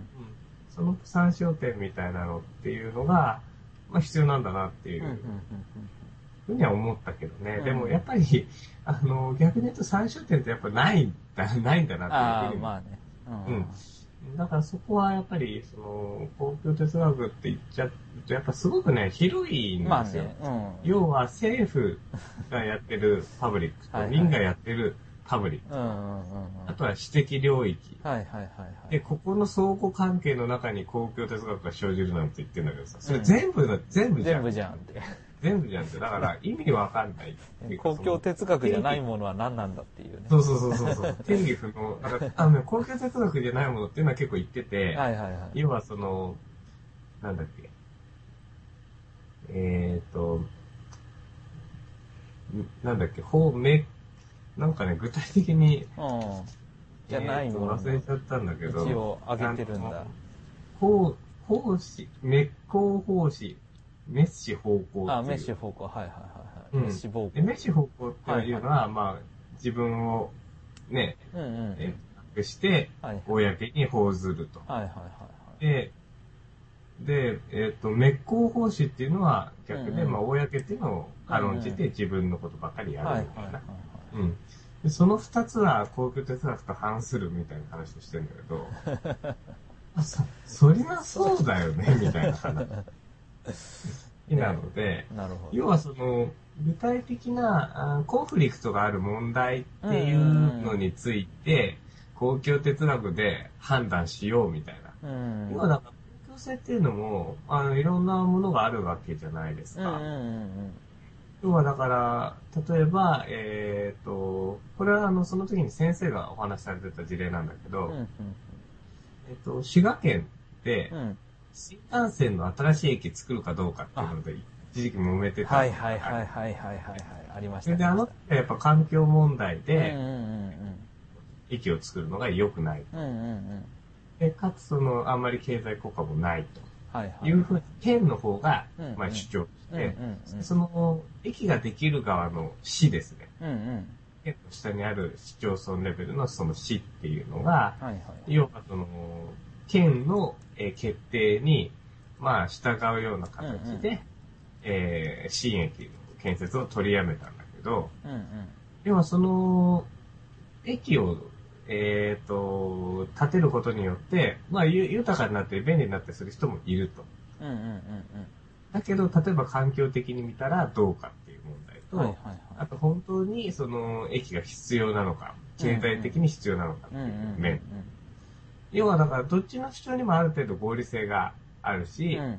その参照点みたいなのっていうのが、まあ必要なんだなっていうふうには思ったけどね。うん、でもやっぱり、あの、逆に言うと参照点ってやっぱないんだ、ないんだなっていうふうに。ああ、まあね。うん。うんだからそこはやっぱり、その、公共哲学って言っちゃうと、やっぱすごくね、広いんですよ。まあねうん、要は政府がやってるパブリックと民がやってるパブリック。あとは私的領域。はいはいはいはい、で、ここの相互関係の中に公共哲学が生じるなんて言ってんだけどさ、それ全部の、うん、全部じゃん。 全部じゃんって。 全部じゃんって。だから意味わかんない。 公共哲学じゃないものは何なんだっていうね。 そうそうそうそうそう。定義不能。だからあの、ね、公共哲学じゃないものっていうのは結構言ってて、はいはいはい、要はその、なんだっけ。えっ、ー、と、なんだっけ、法、め、なんかね、具体的に、うんじゃないの、えー、忘れちゃったんだけど、 一応挙げてるんだ。 法、法師、滅法法師、メッシ方向あ、メッシ方向、はいはいはい、はいうん。メッシ方向。 メッシ方向っていうのは、はいはい、まあ、自分をね、うんうん、え隠して、公に報ずると。はいはいはい、で、で、えっ、ー、と、滅法法師っていうのは逆で、うんうん、まあ、公っていうのを軽んじて自分のことばかりやるみたいな。でその二つは公共哲学と反するみたいな話をしてるんだけど、そ、そりゃそうだよね、みたいな話。なので、なるほど要はその、具体的なコンフリクトがある問題っていうのについて、公共哲学で判断しようみたいな。要はなんか、公共性っていうのも、あの、いろんなものがあるわけじゃないですか。要はだから、例えば、えっと、これはあの、その時に先生がお話しされてた事例なんだけど、えっと、滋賀県で、新幹線の新しい駅作るかどうかっていうので、 一時期揉めてた。 はいはいはいはいはいはいはい。ありました。 それであの、やっぱ環境問題で、 うんうんうん、 駅を作るのが良くないと。 うんうんうん、 で、かつその、あんまり経済効果もないと。 はいはい、 いうふうに、県の方が、 うんうん、 まあ主張して、 うんうん、 その、駅ができる側の市ですね。 うんうん、 県の下にある市町村レベルのその市っていうのが、 はいはい、 要はその、県の決定に、まあ従うような形で、うんうん、えー、新駅の建設を取りやめたんだけど、 うんうん、 要はその、駅を、えっ、ー、と、建てることによって、まあ、豊かになって便利になってする人もいると。 うんうんうんうん。 だけど、例えば環境的に見たらどうかっていう問題と、 はいはいはい、 あと本当にその駅が必要なのか、経済的に必要なのかっていう面。要はだからどっちの主張にもある程度合理性があるし、うんうん、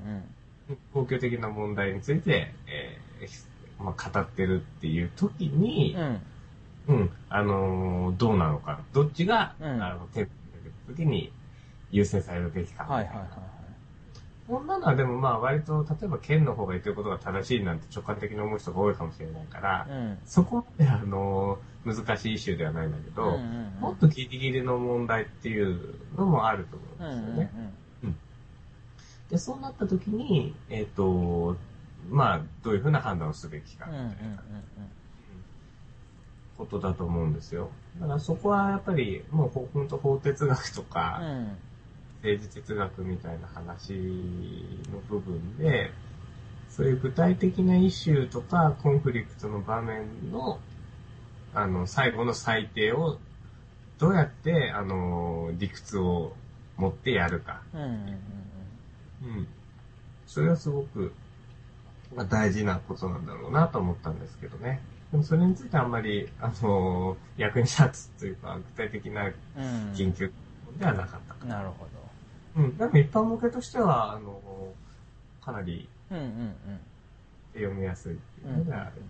公共的な問題について、えーまあ、語ってるっていう時に、うんうん、あのー、どうなのか。どっちが、うん、あの、テープにかけた時に優先されるべきか。はいはいはい。こんなのはでもまあ割と、例えば県の方が言ってることが正しいなんて直感的に思う人が多いかもしれないから、うん、そこまであのー、難しいイシューではないんだけど、うんうんうん、もっとギリギリの問題っていうのもあると思うんですよね。うんうんうん、で、そうなった時に、えっと、まあ、どういうふうな判断をすべきかみたいな。うんうんうんうんことだと思うんですよ。だからそこはやっぱりもう本当法哲学とか、うん、政治哲学みたいな話の部分で、そういう具体的なイシューとかコンフリクトの場面の、あの、最後の裁定をどうやって、あの、理屈を持ってやるか。うんうんうんうん、それはすごく、まあ、大事なことなんだろうなと思ったんですけどね。でもそれについてあんまり、あのー、役に立つというか、具体的な研究ではなかったかな。 なるほど。うん。でも一般向けとしては、あのー、かなり、うんうんうん、読みやすいっていうのではある。うん、うん。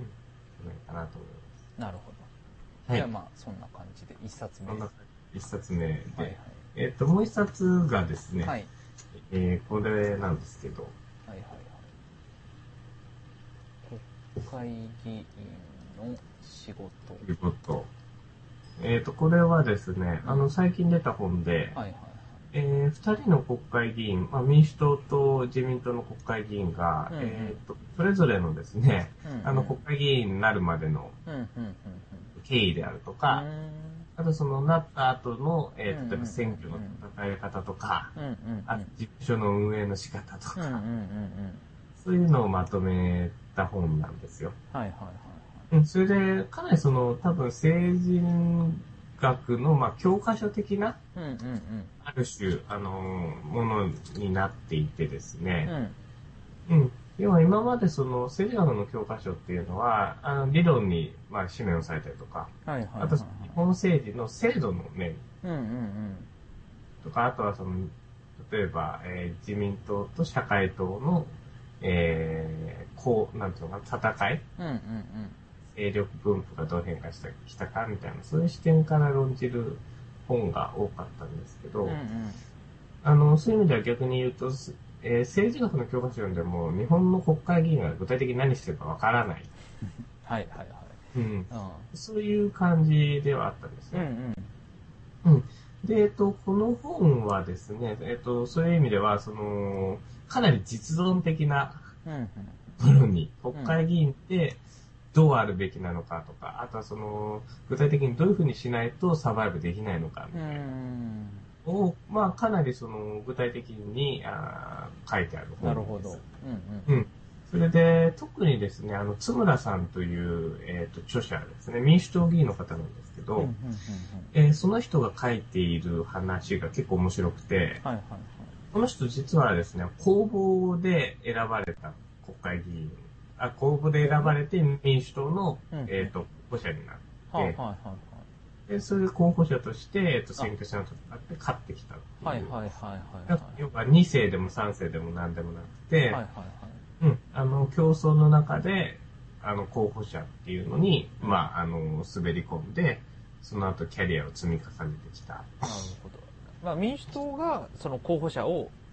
じゃないかなと思います。 なるほど。はい。じゃあまあ、そんな感じで、一冊目。 一冊目で。はいはい、えっ、ー、と、もう一冊がですね、はい、えー、これなんですけど、はいはいはい。 国会議員の仕事。 仕事。えっ、ー、と、これはですね、あの、最近出た本で、はいはいはい、えー、二人の国会議員、まあ、民主党と自民党の国会議員が、うんうん、えっ、ー、と、それぞれのですね、うんうん、あの、国会議員になるまでの経緯であるとか、うんうんうん、あとその、なった後の、えー、例えば選挙の戦い方とか、うんうんうん、あと事務所の運営の仕方とか、うんうんうんうん、そういうのをまとめた本なんですよ。はいはいはい、はい。それで、かなりその、多分政治学の、まあ、教科書的な、うんうんうん、ある種、あの、ものになっていてですね。うん。うん。要は今までその政治学の教科書っていうのは、あの、理論に、まあ、紙面をされたりとか、はいはいはいはい、あと、日本政治の制度の面、うんうんうん、とか、あとはその、例えば、えー、自民党と社会党の、えー、こう、なんていうのかな、戦い、うんうんうん、勢力分布がどう変化してきたかみたいな、そういう視点から論じる本が多かったんですけど、うんうん、あの、そういう意味では逆に言うと、えー、政治学の教科書読んでも、日本の国会議員が具体的に何してるかわからない。はいはいはい。うん。そういう感じではあったんですよ。うん、うん。うん。で、えっと、この本はですね、えっと、そういう意味では、その、かなり実存的なものに、国会議員ってどうあるべきなのかとか、あとはその、具体的にどういうふうにしないとサバイブできないのかみたいなのを、まあ、かなりその、具体的にあ書いてある本です。なるほど。うんうん。うん。それで、特にですね、あの、津村さんという、えっと、著者ですね、民主党議員の方なんですけど、うんうんうんうん、えー、その人が書いている話が結構面白くて、はいはいはい、この人実はですね、公募で選ばれた国会議員、あ、公募で選ばれて民主党の、うんうん、えっと、候補者になって、はいはいはいはい、で、それで候補者として、えっと、選挙戦を戦って勝ってきたっていう。はいはいはいはい、はい。要はに世でもさん世でも何でもなくて、はいはいはい、うん、あの、競争の中で、あの、候補者っていうのに、うん、まあ、あの、滑り込んで、その後キャリアを積み重ねてきた。なるほど。まあ、民主党がその候補者を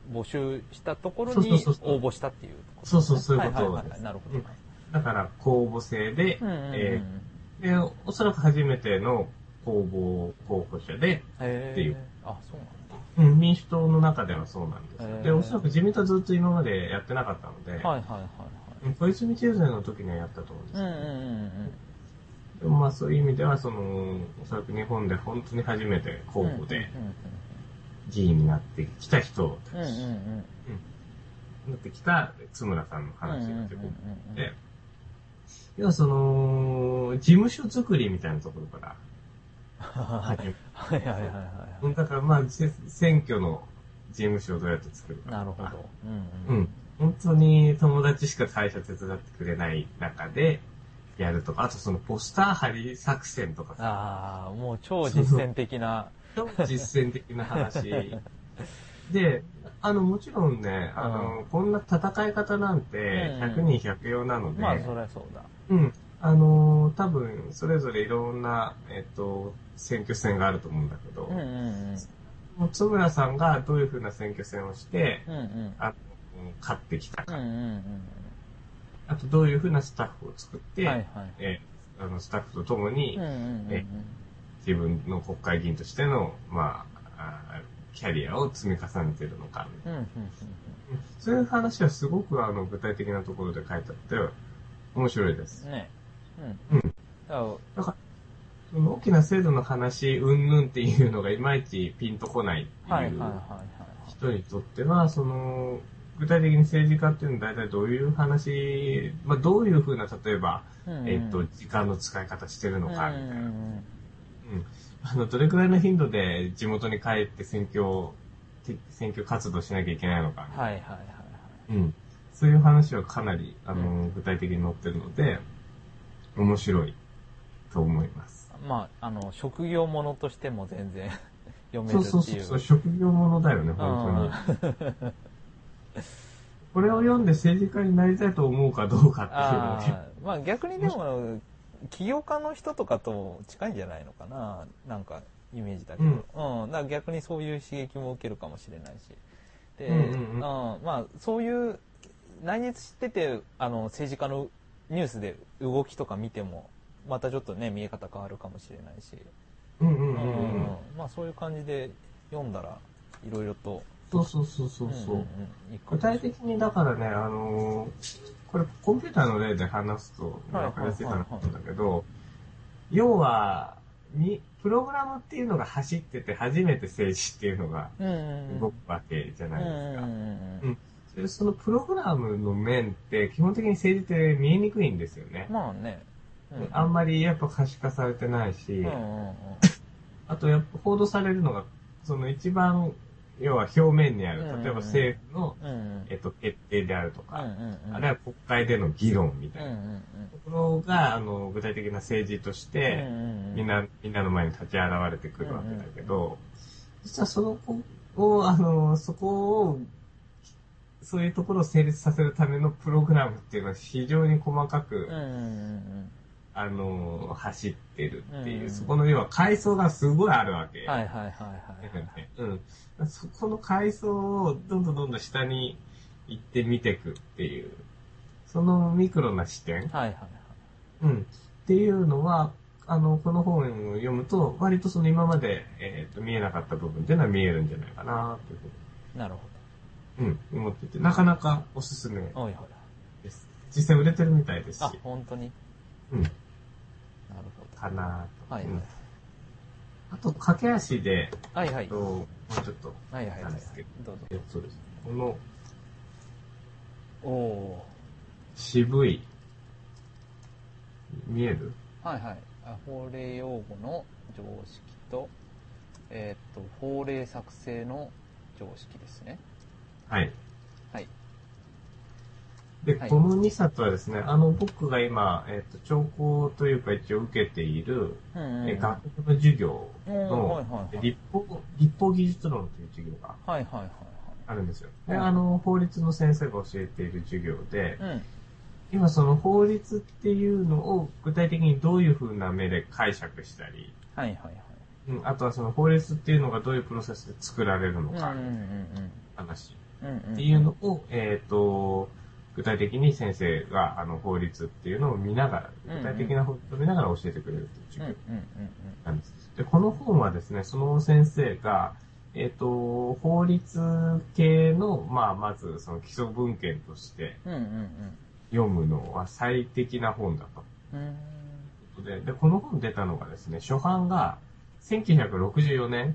募集したところにそうそうそうそう応募したっていうことそうそう、そういうことです。 はいはいはい、なるほど。 うんだから公募制で、 うんうんうんえーで、おそらく初めての公募候補者で、っていう。 へーあ、そうなんだ。 うん、民主党の中ではそうなんですへーよ。で、おそらく自民党はずっと今までやってなかったので、 はいはいはいはい。 うん小泉中世の時にはやったと思うんですけど、 うんうんうんうん。 でもまあそういう意味では、その、おそらく日本で本当に初めて公募で議員になってきた人たち、 うんうんうんうん。 うんなってきた津村さんの話が出てくるので、要はその、事務所作りみたいなところから始める。 はいはいはいはい。 だからまあ、せ選挙の事務所をどうやって作るか。 なるほど。 うん。本当に友達しか会社手伝ってくれない中でやるとか、あとそのポスター貼り作戦とかさ。 ああ、もう超実践的な。 超実践的な話。で、あの、もちろんね、あの、 うんこんな戦い方なんてひゃくにんひゃく用なので、 まあ、そりゃそうだ。 うん。あの、多分、それぞれいろんな、えっと、選挙戦があると思うんだけど、 うんうんうん。 もう津村さんがどういう風な選挙戦をして、 うんうん。 あの勝ってきたか、 うんうんうん。 あとどういう風なスタッフを作って、 はいはい。 えーあのスタッフと共に、 うんうんうんうん。 え自分の国会議員としての、まあ、あキャリアを積み重ねているのか、 うんうんうんそういう話はすごくあの具体的なところで書いてあって面白いです。 うん。ね。 うん。 うん。だかだからその大きな制度の話、うんぬんっていうのがいまいちピンとこないってら、はいはいいうはいはい。 人にとっては、その、具体的に政治家っていうのは大体どういう話、まあどういうふうな、例えば、 うんうんえっと、時間の使い方してるのか、みたいな。 うんうんうんうん。あの、どれくらいの頻度で地元に帰って選挙、選挙活動しなきゃいけないのか、みたいな。 はいはいはいはい。 うん。そういう話はかなり、あの、具体的に載ってるので、面白いと思います。 まあ、あの、職業ものとしても全然読めるってそいうう。 そうそうそう、職業ものだよね、本当に。これを読んで政治家になりたいと思うかどうかっていうのをね。 あーまあ逆にでも、起業家の人とかと近いんじゃないのかな。なんか、イメージだけど。うん。だから逆にそういう刺激も受けるかもしれないし。で、 うんうんうんうんまあそういう、内熱知ってて、あの、政治家のニュースで動きとか見ても、またちょっとね、見え方変わるかもしれないし。 うんうんうんうん。 うんまあそういう感じで読んだら、いろいろと。 そうそうそうそうそう。 んんんいいかも具体的にだからね、あのーこれコンピューターの例で話すと分かりやすいかなと思うんだけど、要は、に、プログラムっていうのが走ってて初めて政治っていうのがうんうんうん動くわけじゃないですか。 うんうんうんうんでそのプログラムの面って基本的に政治って見えにくいんですよね。 まあね。うんあんまりやっぱ可視化されてないし、 うんうんうんあとやっぱ報道されるのが、その一番、要は表面にある、例えば政府の、 うんうんえっと、決定であるとか、 うんうんうんあるいは国会での議論みたいなうんうんところが、あの、具体的な政治としうんて、 うんうんみんな、みんなの前に立ち現れてくるわけだけど、実はその子を、あの、そこを、そういうところを成立させるためのプログラムっていうのは非常に細かく、 うんうんうんあの、走ってるっていう、 うんそこの要は階層がすごいあるわけ。 はいはいはいはいうん。そこの階層をどんどんどんどん下に行って見ていくっていう、そのミクロな視点、 はいはいはいうん。っていうのは、あの、この本を読むと、割とその今まで、えっと、見えなかった部分っていうのは見えるんじゃないかな、というふなるほうに、うん、思ってて、なかなかおすすめど。おいおい。 です。実際売れてるみたいですしあ、、本当に。 うん、 なるほかなと。 ど。はいはいうんあと、駆け足で、 はい。はいはい。 えっと、もうちょっと、 はいはいはいなんですけど、。 どうぞ。 えっとですね、このおお渋い、見えるー。はいはい。あ法令用語の常識と、えーっと、法令作成の常識ですね。 はい。 はい。 で、 はいこのにさつはですね、あの、僕が今、えっ、と、聴講というか一応受けている、 うんうんうんえ学部の授業うんはいのはいはい立法、立法技術論という授業がはいはいはいあるんですよ。で、 うんあの、法律の先生が教えている授業で、 はい。うん。 今その法律っていうのを具体的にどういう風な目で解釈したり、 はいはいはい。 うん、あとはその法律っていうのがどういうプロセスで作られるのか、 うんうんうんうん。 話。 っていうのを、えっと、具体的に先生があの法律っていうのを見ながら、具体的な法律を見ながら教えてくれるっていう授業なんです。で、この本はですね、その先生が、えっと、法律系の、まあ、まずその基礎文献として読むのは最適な本だと。で, で、この本出たのがですね、初版がせんきゅうひゃくろくじゅうよねん。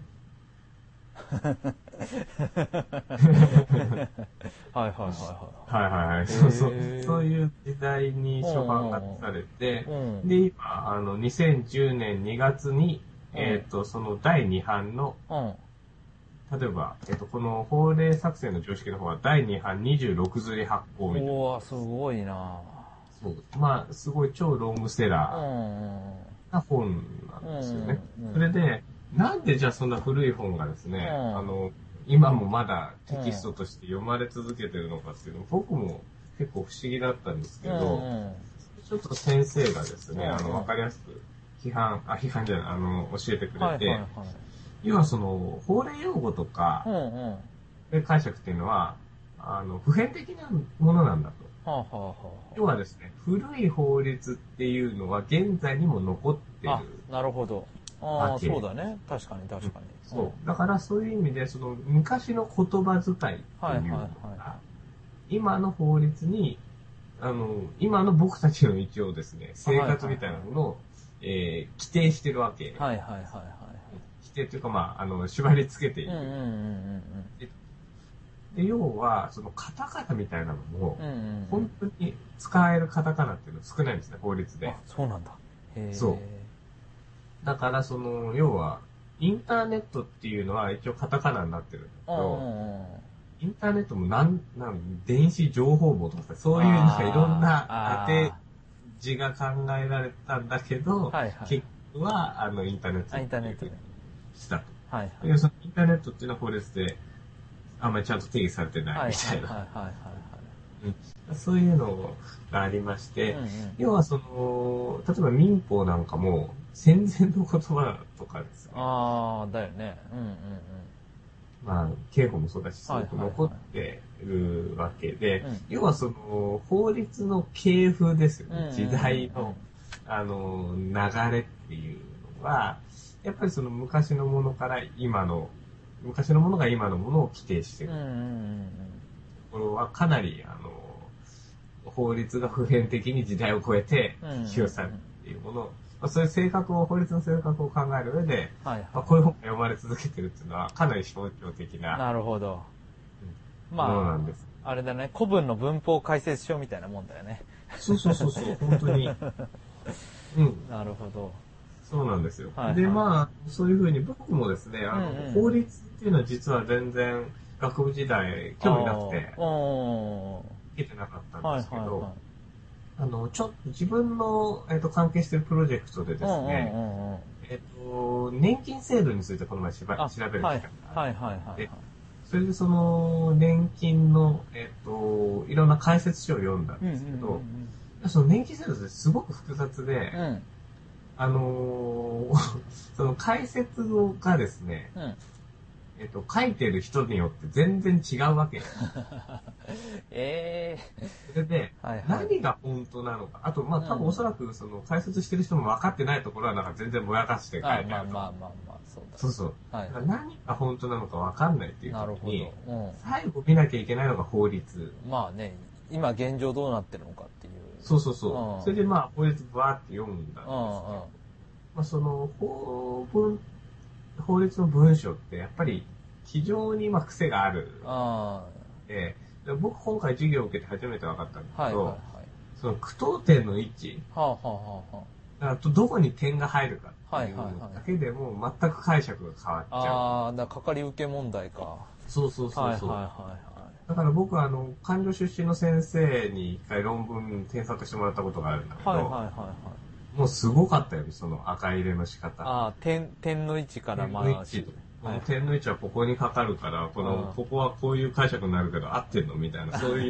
はいはいはいはい。 はいはいはい。そうそう。そういう時代に初版が出されて、で、今、あの、にせんじゅうねんにがつに、えっと、そのだいに版の、例えば、えっと、この法令作成の常識の方はだいに版にじゅうろくずり発行みたいな。 おー、すごいなそう。まあ、すごい超ロングセラーな本なんですよね。それで、なんでじゃあそんな古い本がですね、あの、今もまだテキストとして読まれ続けてるのかっていうのも、僕も結構不思議だったんですけど、ちょっと先生がですね、あの、わかりやすく批判、あ、批判じゃない、あの、教えてくれて、要はその、法令用語とか、で解釈っていうのは、あの、普遍的なものなんだと。 はあはあはあ、 要はですね、古い法律っていうのは現在にも残ってる。 あ、なるほど。ああ、そうだね。確かに確かに。 そう。だからそういう意味で、その昔の言葉遣いっていうのが、今の法律に、あの、今の僕たちの一応ですね、生活みたいなものを、えー、規定してるわけ。 はいはいはいはい。 規定というか、まあ、あの、縛り付けている。うんうんうんうんで、要は、そのカタカナみたいなのも、うんうんうん、本当に使えるカタカナっていうのは少ないんですね、法律で。 あ、そうなんだ。へー。 そう。だから、その、要は、インターネットっていうのは一応カタカナになってるんだけど、インターネットもなん、なん、電子情報網とかそういうなんかいろんな当て字が考えられたんだけど、はいはい、結局は、あの、インターネット。 インターネットで。 したと。 はいはい。そのインターネットっていうのは法律で、あんまりちゃんと定義されてないみたいな。そういうのがありまして、うんうん、要はその、例えば民法なんかも戦前の言葉とかですね。 ああ、だよね。うんうんうん。 まあ、刑法もそうだし、すごく残ってるわけで、要はその、法律の系譜ですよね。時代の、あの、流れっていうのは、やっぱりその昔のものから今の、昔のものが今のものを規定している。ところはかなり、あの、法律が普遍的に時代を超えて適用されるっていうものを、まあ、そういう性格を、法律の性格を考える上で、はいはい、まあ、こういう本が読まれ続けてるっていうのはかなり象徴的な。 なるほど。 うん、まあ、ものなんです。 あれだね、古文の文法解説書みたいなもんだよね。 そうそうそうそう、本当に。 うん。なるほど。 そうなんですよ。はいはい、で、まあ、そういうふうに僕もですね、あの、うんうん、法律っていうのは実は全然学部時代興味なくて、受けてなかったんですけど、はいはいはい、あの、ちょっと自分の、えっと、関係しているプロジェクトでですね、えっと、年金制度についてこの前しば調べる機会があって、はいはいはいはい、それでその、年金の、えっと、いろんな解説書を読んだんですけど、うんうんうんうん、その年金制度ってすごく複雑で、うん、あのー、その解説がですね、うん、えっと、書いてる人によって全然違うわけです。 ええー。 それで、はいはい、何が本当なのか。あと、まあ、多分おそらく、その、解説してる人も分かってないところは、なんか全然ぼやかして書いてある。 まあまあまあまあ、そうだ。 そうそう。はい、何が本当なのか分かんないっていう時に、 うん、 最後見なきゃいけないのが法律。 まあね、今現状どうなってるのかっていう。 そうそうそう。うん、それでまあ、法律バーって読んだんですけど、うんうん、まあ、その法文、法律の文章ってやっぱり非常にまあ癖がある。あで僕今回授業を受けて初めて分かったんですけど、はいはいはい、その句読点の位置、はあはあはあ、だからどこに点が入るかっていうのだけでも全く解釈が変わっちゃう。 ああ、だからかかり受け問題か。 そうそうそうそう。はいはいはいはい、だから僕はあの官僚出身の先生に一回論文添削してもらったことがあるんだけど、はいはいはいはい、もうすごかったよね、その赤入れの仕方。 ああ、点、点の位置から回し。 この点の位置はここにかかるから、この、ここはこういう解釈になるけど合ってんのみたいな、そういう、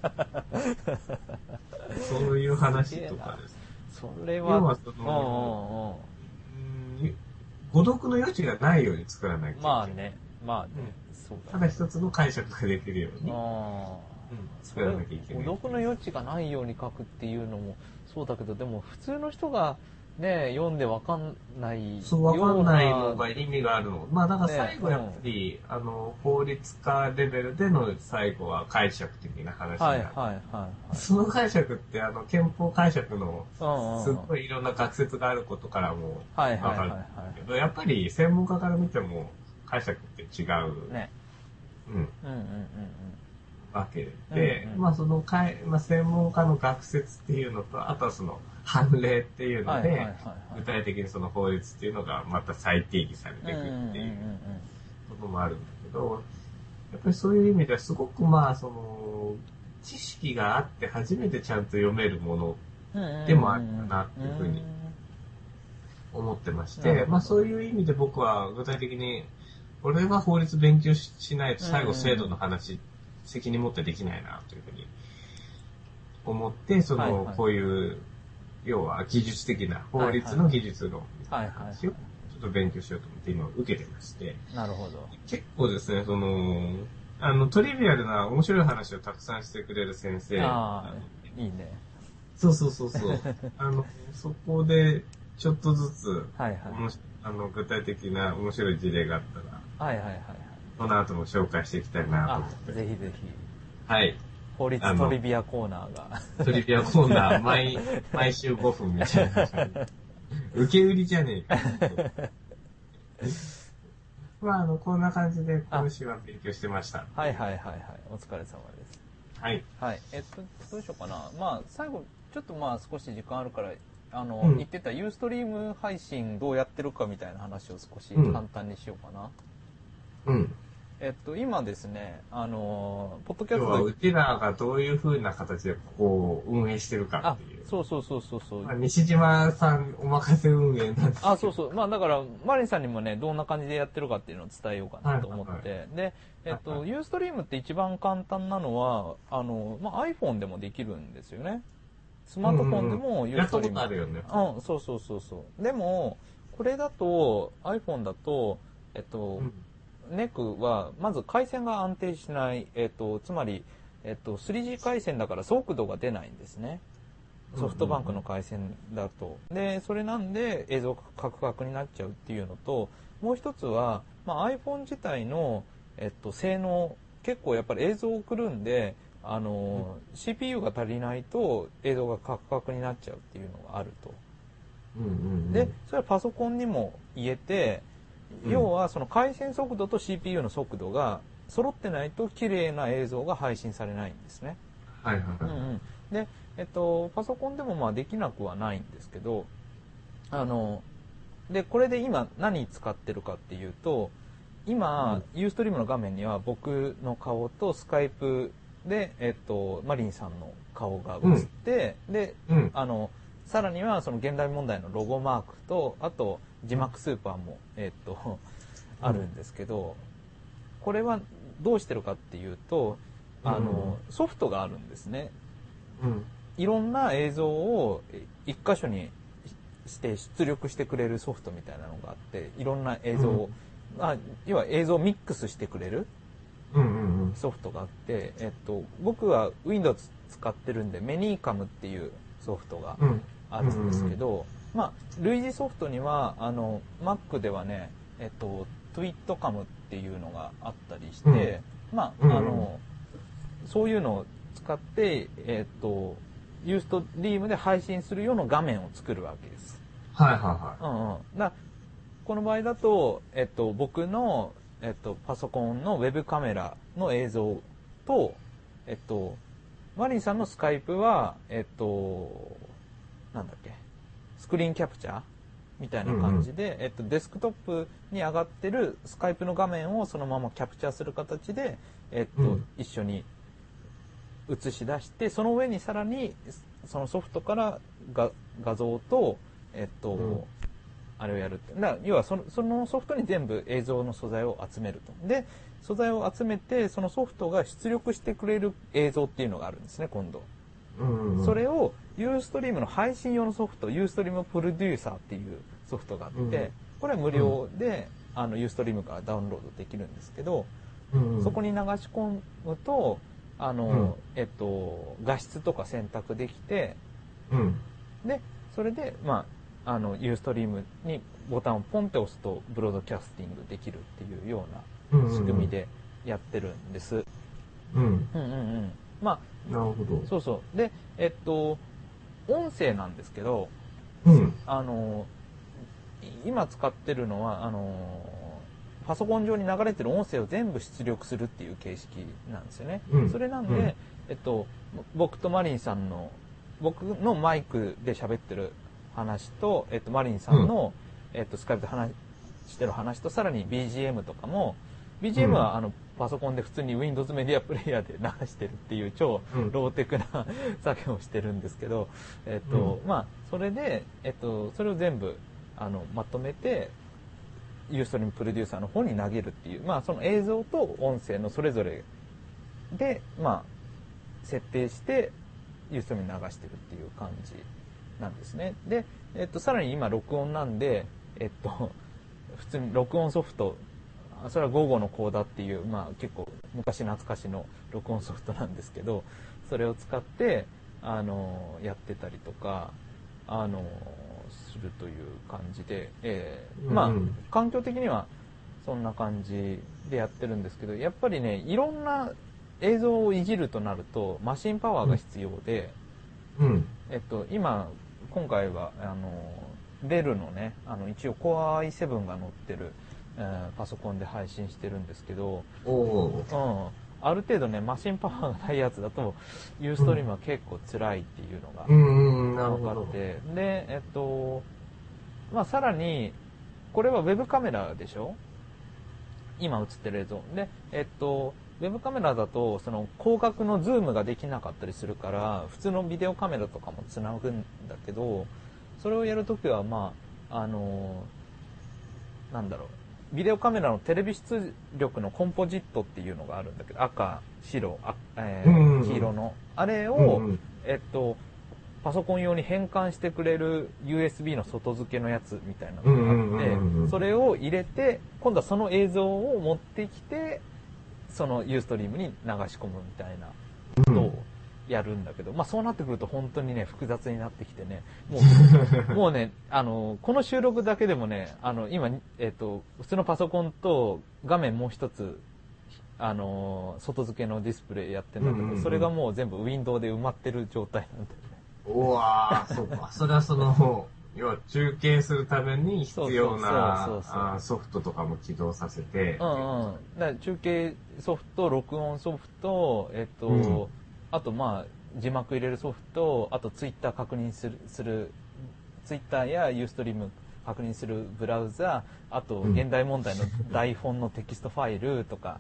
そういう話とかです。 それは、 要はその、誤読の余地がないように作らないといけない。 まあね、まあね、 そうだ、 ただ一つの解釈ができるように、 あうん、作らなきゃいけない。 孤独の余地がないように書くっていうのもそうだけど、でも普通の人がね、読んでわかんないような。 そう、わかんないのが意味があるの。まあだから最後やっぱり、ね、うん、あの、法律家レベルでの最後は解釈的な話になる。 はいはいはい、はい。 その解釈ってあの、憲法解釈の、すっごいいろんな学説があることからもわかるけど、やっぱり専門家から見ても解釈って違う。ね。うん。うんうんうんうん。わけで、うんうん、まあそのかい、まあ、専門家の学説っていうのと、あとはその判例っていうので、具体的にその法律っていうのがまた再定義されていくっていうこともあるんだけど、やっぱりそういう意味ではすごくまあその、知識があって初めてちゃんと読めるものでもあるかなっていうふうに思ってまして、まあそういう意味で僕は具体的に、俺は法律勉強しないと最後制度の話、責任持ってできないなというふうに思って、その、はいはい、こういう、要は技術的な、法律の技術の話をちょっと勉強しようと思って今受けてまして。 なるほど。 結構ですね、その、あの、トリビアルな面白い話をたくさんしてくれる先生。 ああ、いいね。 そうそうそうそう。あの、そこでちょっとずつ、はいはい、あの、具体的な面白い事例があったら、 はいはいはい。 この後も紹介していきたいなと思って。 ぜひぜひ。 はい。 法律トリビアコーナーが。 トリビアコーナー、毎、毎週ごふんみたいな。受け売りじゃねえか。まあ、あの、こんな感じで今週は勉強してました。 はいはいはいはい。お疲れ様です。 はい。 はい。えっと、どうしようかな。まあ、最後、ちょっとまあ少し時間あるから、あの、うん、言ってたユーストリーム配信どうやってるかみたいな話を少し簡単にしようかな。 うん。 えっと、今ですね、あの、ポッドキャスト。 要は、うちらがどういう風な形でここを運営してるかっていう。 あ、そうそうそうそうそう。 まあ、西島さんお任せ運営なんですけど。 あ、そうそう。まあだから、マリンさんにもね、どんな感じでやってるかっていうのを伝えようかなと思って。はいはい、で、えっと、はいはい、ユーストリームって一番簡単なのは、あの、まあ iPhone でもできるんですよね。スマートフォンでもユーストリーム。 やったことあるよね。 うん、そうそうそうそう。でも、これだと、iPhone だと、えっと、うんネクは、まず回線が安定しない、えっと、つまり、えっと、スリージー 回線だから速度が出ないんですね。ソフトバンクの回線だと。で、それなんで映像カクカクになっちゃうっていうのと、もう一つは、まあ、iPhone 自体の、えっと、性能、結構やっぱり映像を送るんで、あの、うん、シーピーユー が足りないと映像がカクカクになっちゃうっていうのがあると。 うんうんうん、 で、それはパソコンにも言えて、要はその回線速度と シーピーユー の速度が揃ってないと綺麗な映像が配信されないんですね。 はいはいはい。 うんうん、で、えっと、パソコンでもまあできなくはないんですけど、あの、で、これで今何使ってるかっていうと、今、うん、ユーストリームの画面には僕の顔とスカイプで、えっと、マリンさんの顔が映って、うん、で、うん、あの、さらにはその現代問題のロゴマークと、あと字幕スーパーも、えっと、あるんですけど、これはどうしてるかっていうと、あの、ソフトがあるんですね。 うん、 いろんな映像を一箇所にして出力してくれるソフトみたいなのがあって、いろんな映像を、うん、あ要は映像をミックスしてくれるソフトがあって、えっと、僕は Windows 使ってるんで、メニーカムっていうソフトがあるんですけど、まあ、類似ソフトには、あの、Mac ではね、えっと、TwitCam っていうのがあったりして、うん、まあ、あの、そういうのを使って、えっと、ユーストリームで配信するような画面を作るわけです。 はいはいはい。 うんうん。だこの場合だと、えっと、僕の、えっと、パソコンのウェブカメラの映像と、えっと、マリンさんのスカイプは、えっと、なんだっけ、スクリーンキャプチャーみたいな感じで、うんうん、えっと、デスクトップに上がってるスカイプの画面をそのままキャプチャーする形で、えっと、うん、一緒に映し出して、その上にさらにそのソフトからが画像と、えっと、うん、あれをやるって。だから要はその、そのソフトに全部映像の素材を集めると。で、素材を集めて、そのソフトが出力してくれる映像っていうのがあるんですね、今度。 うんうん、 それを Ustream の配信用のソフト、Ustream プロデューサーっていうソフトがあって、うん、これは無料で、うん、あの Ustream からダウンロードできるんですけど、 うんうん、 そこに流し込むと、あの、 うん、 えっと、画質とか選択できて、 うん、 で、それで、まあ、あの、ユーストリームにボタンをポンって押すと、ブロードキャスティングできるっていうような仕組みでやってるんです。 うん。 うんうんうん。まあ、 なるほど。 そうそう。で、えっと、音声なんですけど、 うん。 あの、今使ってるのは、あの、パソコン上に流れてる音声を全部出力するっていう形式なんですよね。 うん、 それなんで、 うん、 えっと、僕とマリンさんの、僕のマイクで喋ってる話と、えっと、マリンさんの、うん、えっと、スカイプで話してる話と、さらに ビージーエム とかも、ビージーエム はあのパソコンで普通に Windows メディアプレイヤーで流してるっていう超ローテクな作業をしてるんですけど、えっと、まあ、それで、えっと、それを全部、あの、まとめて、ユーストリームプロデューサーの方に投げるっていう、まあ、その映像と音声のそれぞれで、まあ、設定して、ユーストリームに流してるっていう感じなんですね。で、えっと、さらに今、録音なんで、えっと、普通に録音ソフト、それはゴーゴのコーダっていう、まあ、結構昔懐かしの録音ソフトなんですけど、それを使って、あの、やってたりとか、あの、するという感じで、えー、まあ、環境的にはそんな感じでやってるんですけど、やっぱりね、いろんな映像をいじるとなると、マシンパワーが必要で、 うん、 えっと、今、今回は、あの、デルのね、あの、一応 Core アイセブン が載ってる、えー、パソコンで配信してるんですけど、 おうん、ある程度ね、マシンパワーがないやつだと、ユーストリームは結構辛いっていうのが分かって、で、えっと、まあ、さらに、これはウェブカメラでしょ？今映ってる映像。で、えっと、ウェブカメラだと、その、広角のズームができなかったりするから、普通のビデオカメラとかもつなぐんだけど、それをやるときは、まあ、あの、なんだろう、ビデオカメラのテレビ出力のコンポジットっていうのがあるんだけど、赤、白、あえー、黄色の。あれを、えっと、パソコン用に変換してくれる ユーエスビー の外付けのやつみたいなのがあって、それを入れて、今度はその映像を持ってきて、その Ustream に流し込むみたいなことをやるんだけど、まあそうなってくると本当にね、複雑になってきてね、もう、もうね、あの、この収録だけでもね、あの、今、えっと、普通のパソコンと画面もう一つ、あの、外付けのディスプレイやってんだけど、それがもう全部ウィンドウで埋まってる状態なんだよね。 うわー、そうか。それはその、要は中継するために必要なソフトとかも起動させて。 うんうん。だから中継ソフト、録音ソフト、えっと、うん、あとまあ、字幕入れるソフト、あとツイッター確認する、する、ツイッターやユーストリーム確認するブラウザ、あと現代問題の台本のテキストファイルとか。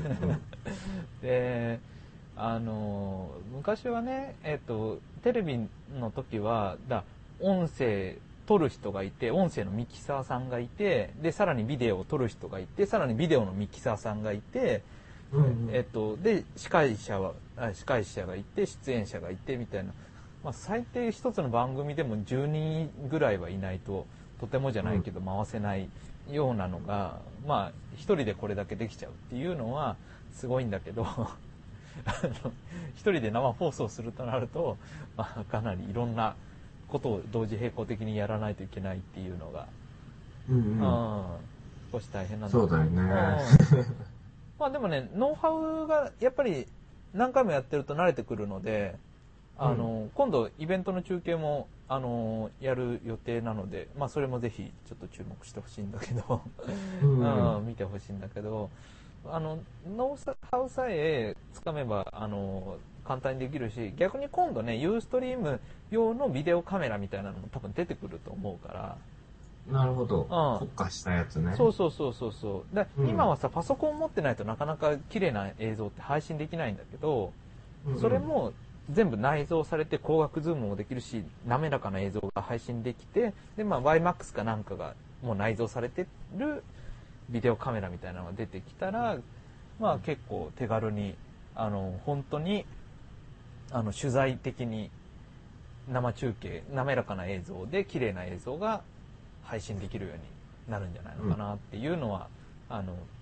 で、あの、昔はね、えっと、テレビの時は、だ音声撮る人がいて、音声のミキサーさんがいて、で、さらにビデオを撮る人がいて、さらにビデオのミキサーさんがいて、うんうん、えっと、で、司会者は、司会者がいて、出演者がいて、みたいな。まあ、最低一つの番組でもじゅうにんぐらいはいないと、とてもじゃないけど回せないようなのが、まあ、一人でこれだけできちゃうっていうのは、すごいんだけど、一人で生放送するとなると、まあ、かなりいろんなことを同時並行的にやらないといけないっていうのが、 うんうんうん、少し大変なんだそうだよね、うん、 まあでもね、ノウハウがやっぱり何回もやってると慣れてくるので、あの、うん、今度イベントの中継もあのやる予定なので、まあそれもぜひちょっと注目してほしいんだけど、うんうん、見てほしいんだけど、あのノウハウさえつかめばあの簡単にできるし、逆に今度ね、ユーストリーム用のビデオカメラみたいなのも多分出てくると思うから。 なるほど。うん、特化したやつね。 そうそうそうそうそうだ、うん、今はさ、パソコン持ってないとなかなか綺麗な映像って配信できないんだけど、うんうん、それも全部内蔵されて光学ズームもできるし、滑らかな映像が配信できて、で、まあ、ワイマックス かなんかがもう内蔵されてるビデオカメラみたいなのが出てきたら、まあ結構手軽に、あの、本当に、あの、取材的に生中継、滑らかな映像で綺麗な映像が配信できるようになるんじゃないのかなっていうのは、うん、あの、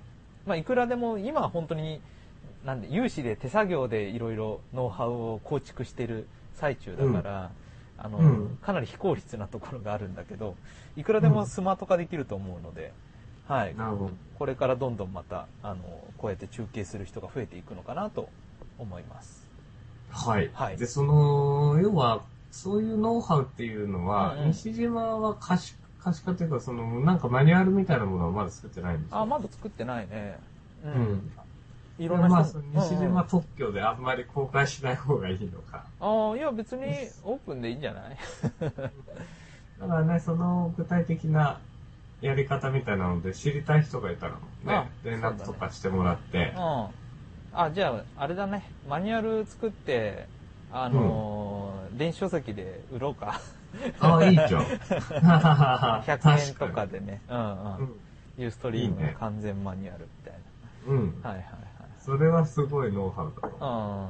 まあ、いくらでも今は本当に、なんで、有志で手作業でいろいろノウハウを構築している最中だから、うん、あの、うん、かなり非効率なところがあるんだけど、いくらでもスマート化できると思うので、うん、はい。これからどんどんまた、あの、こうやって中継する人が増えていくのかなと思います。 はい。はい。で、その、要は、そういうノウハウっていうのは、うんうん、西島は可視可視化というか、その、なんかマニュアルみたいなものはまだ作ってないんですか？ あ、まだ作ってないね。 うん。うんいろんな人、まあ、その西島特許であんまり公開しない方がいいのか。 ああ、いや別にオープンでいいんじゃないだからね、その具体的なやり方みたいなので知りたい人がいたらね、連絡とかしてもらって。 う、ね、うん。あ、じゃあ、あれだね。マニュアル作って、あのーうん、電子書籍で売ろうか。 ああ、いいじゃん。 ひゃくえんとかでね。うんうん。ユーストリームの完全マニュアルみたいな。 うん。 はいはいはい。 それはすごいノウハウだと。 うん。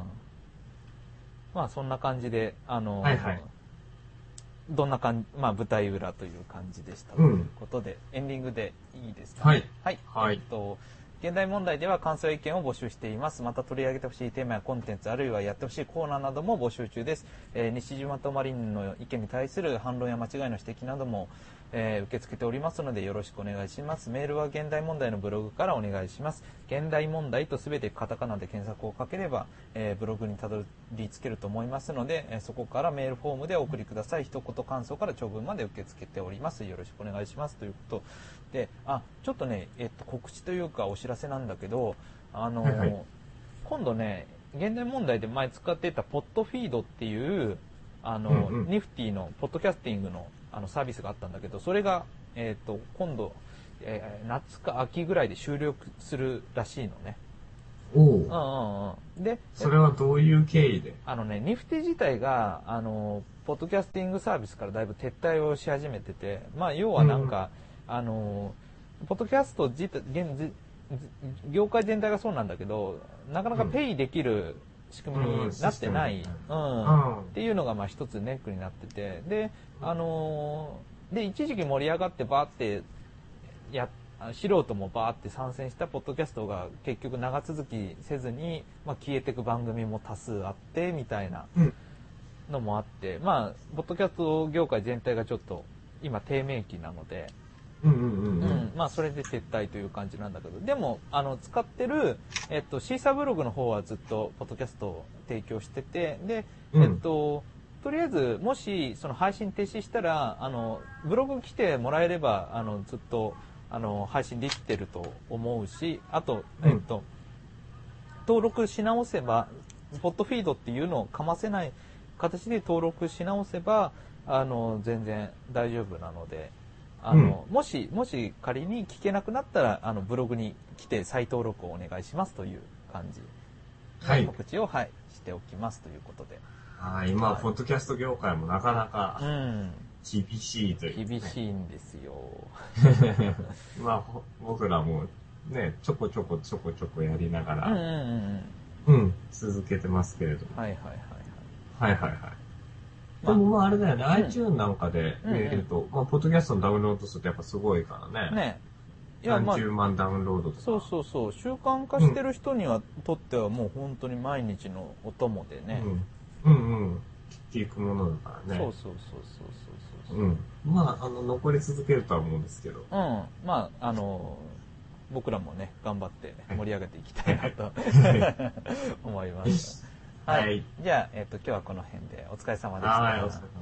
まあそんな感じで、あのー、 はいはい。 どんな感じ、まあ舞台裏という感じでしたということで、うん、エンディングでいいですかね。 はい。 はい。はい、えっと、現代問題では感想や意見を募集しています。また取り上げてほしいテーマやコンテンツ、あるいはやってほしいコーナーなども募集中です。えー、西島とマリンの意見に対する反論や間違いの指摘なども、えー、受け付けておりますのでよろしくお願いします。メールは現代問題のブログからお願いします。現代問題とすべてカタカナで検索をかければ、えー、ブログにたどり着けると思いますので、えー、そこからメールフォームでお送りください。一言感想から長文まで受け付けております。よろしくお願いしますということで、あ、ちょっとね、えっと、告知というかお知らせなんだけど、あのーはいはい、今度ね、現代問題で前使っていたポッドフィードっていう、あの、うんうん、ニフティのポッドキャスティングのあのサービスがあったんだけど、それが、えっと、今度、えー、夏か秋ぐらいで終了するらしいのね。 おう。 うんうんうん。で、 それはどういう経緯で？ あのね、ニフティ自体が、あの、ポッドキャスティングサービスからだいぶ撤退をし始めてて、まあ、要はなんか、うん、あの、ポッドキャスト自体、現業界全体がそうなんだけど、なかなかペイできる仕組みになってない、うんうんうん、っていうのがまあ一つネックになってて、で、あのー、で、一時期盛り上がってバーってや、素人もバーって参戦したポッドキャストが結局長続きせずに、まあ、消えていく番組も多数あって、みたいなのもあって、まあ、ポッドキャスト業界全体がちょっと今低迷期なので、 うんうんうんうんうん、まあそれで撤退という感じなんだけど、でもあの使ってる、えっと、シーサーブログの方はずっとポッドキャストを提供してて、で、えっと、とりあえずもしその配信停止したら、あのブログ来てもらえればあのずっとあの配信できてると思うし、あと、えっと、うん、登録し直せば、ポッドフィードっていうのをかませない形で登録し直せば、あの全然大丈夫なので。あの、うん、もし、もし仮に聞けなくなったら、あの、ブログに来て再登録をお願いしますという感じの告知を、はい、はい、しておきますということで。 はい、今、はい、ポッドキャスト業界もなかなか厳しいという、 ね、厳しいんですよ。 まあ、僕らもね、ちょこちょこちょこちょこやりながら、 うんうんうんうん、続けてますけれども。 はいはいはいはい。はいはいはい。でもまああれだよね、うん、iTunes なんかで見ると、うんうん、まあ、ポッドキャストのダウンロード数ってやっぱすごいからね。 ね。 いや、まあ、何十万ダウンロードとか。 そうそうそう。習慣化してる人には、とってはもう本当に毎日のお供でね。 うん。うんうん。聞くものだからね。 そうそうそうそうそうそう。 うん。まあ、あの、残り続けるとは思うんですけど。 うん。まあ、あの、僕らもね、頑張って盛り上げていきたいなと思います。はい。はい、じゃあ、えっと、今日はこの辺でお疲れ様でした。 はい、お疲れ様。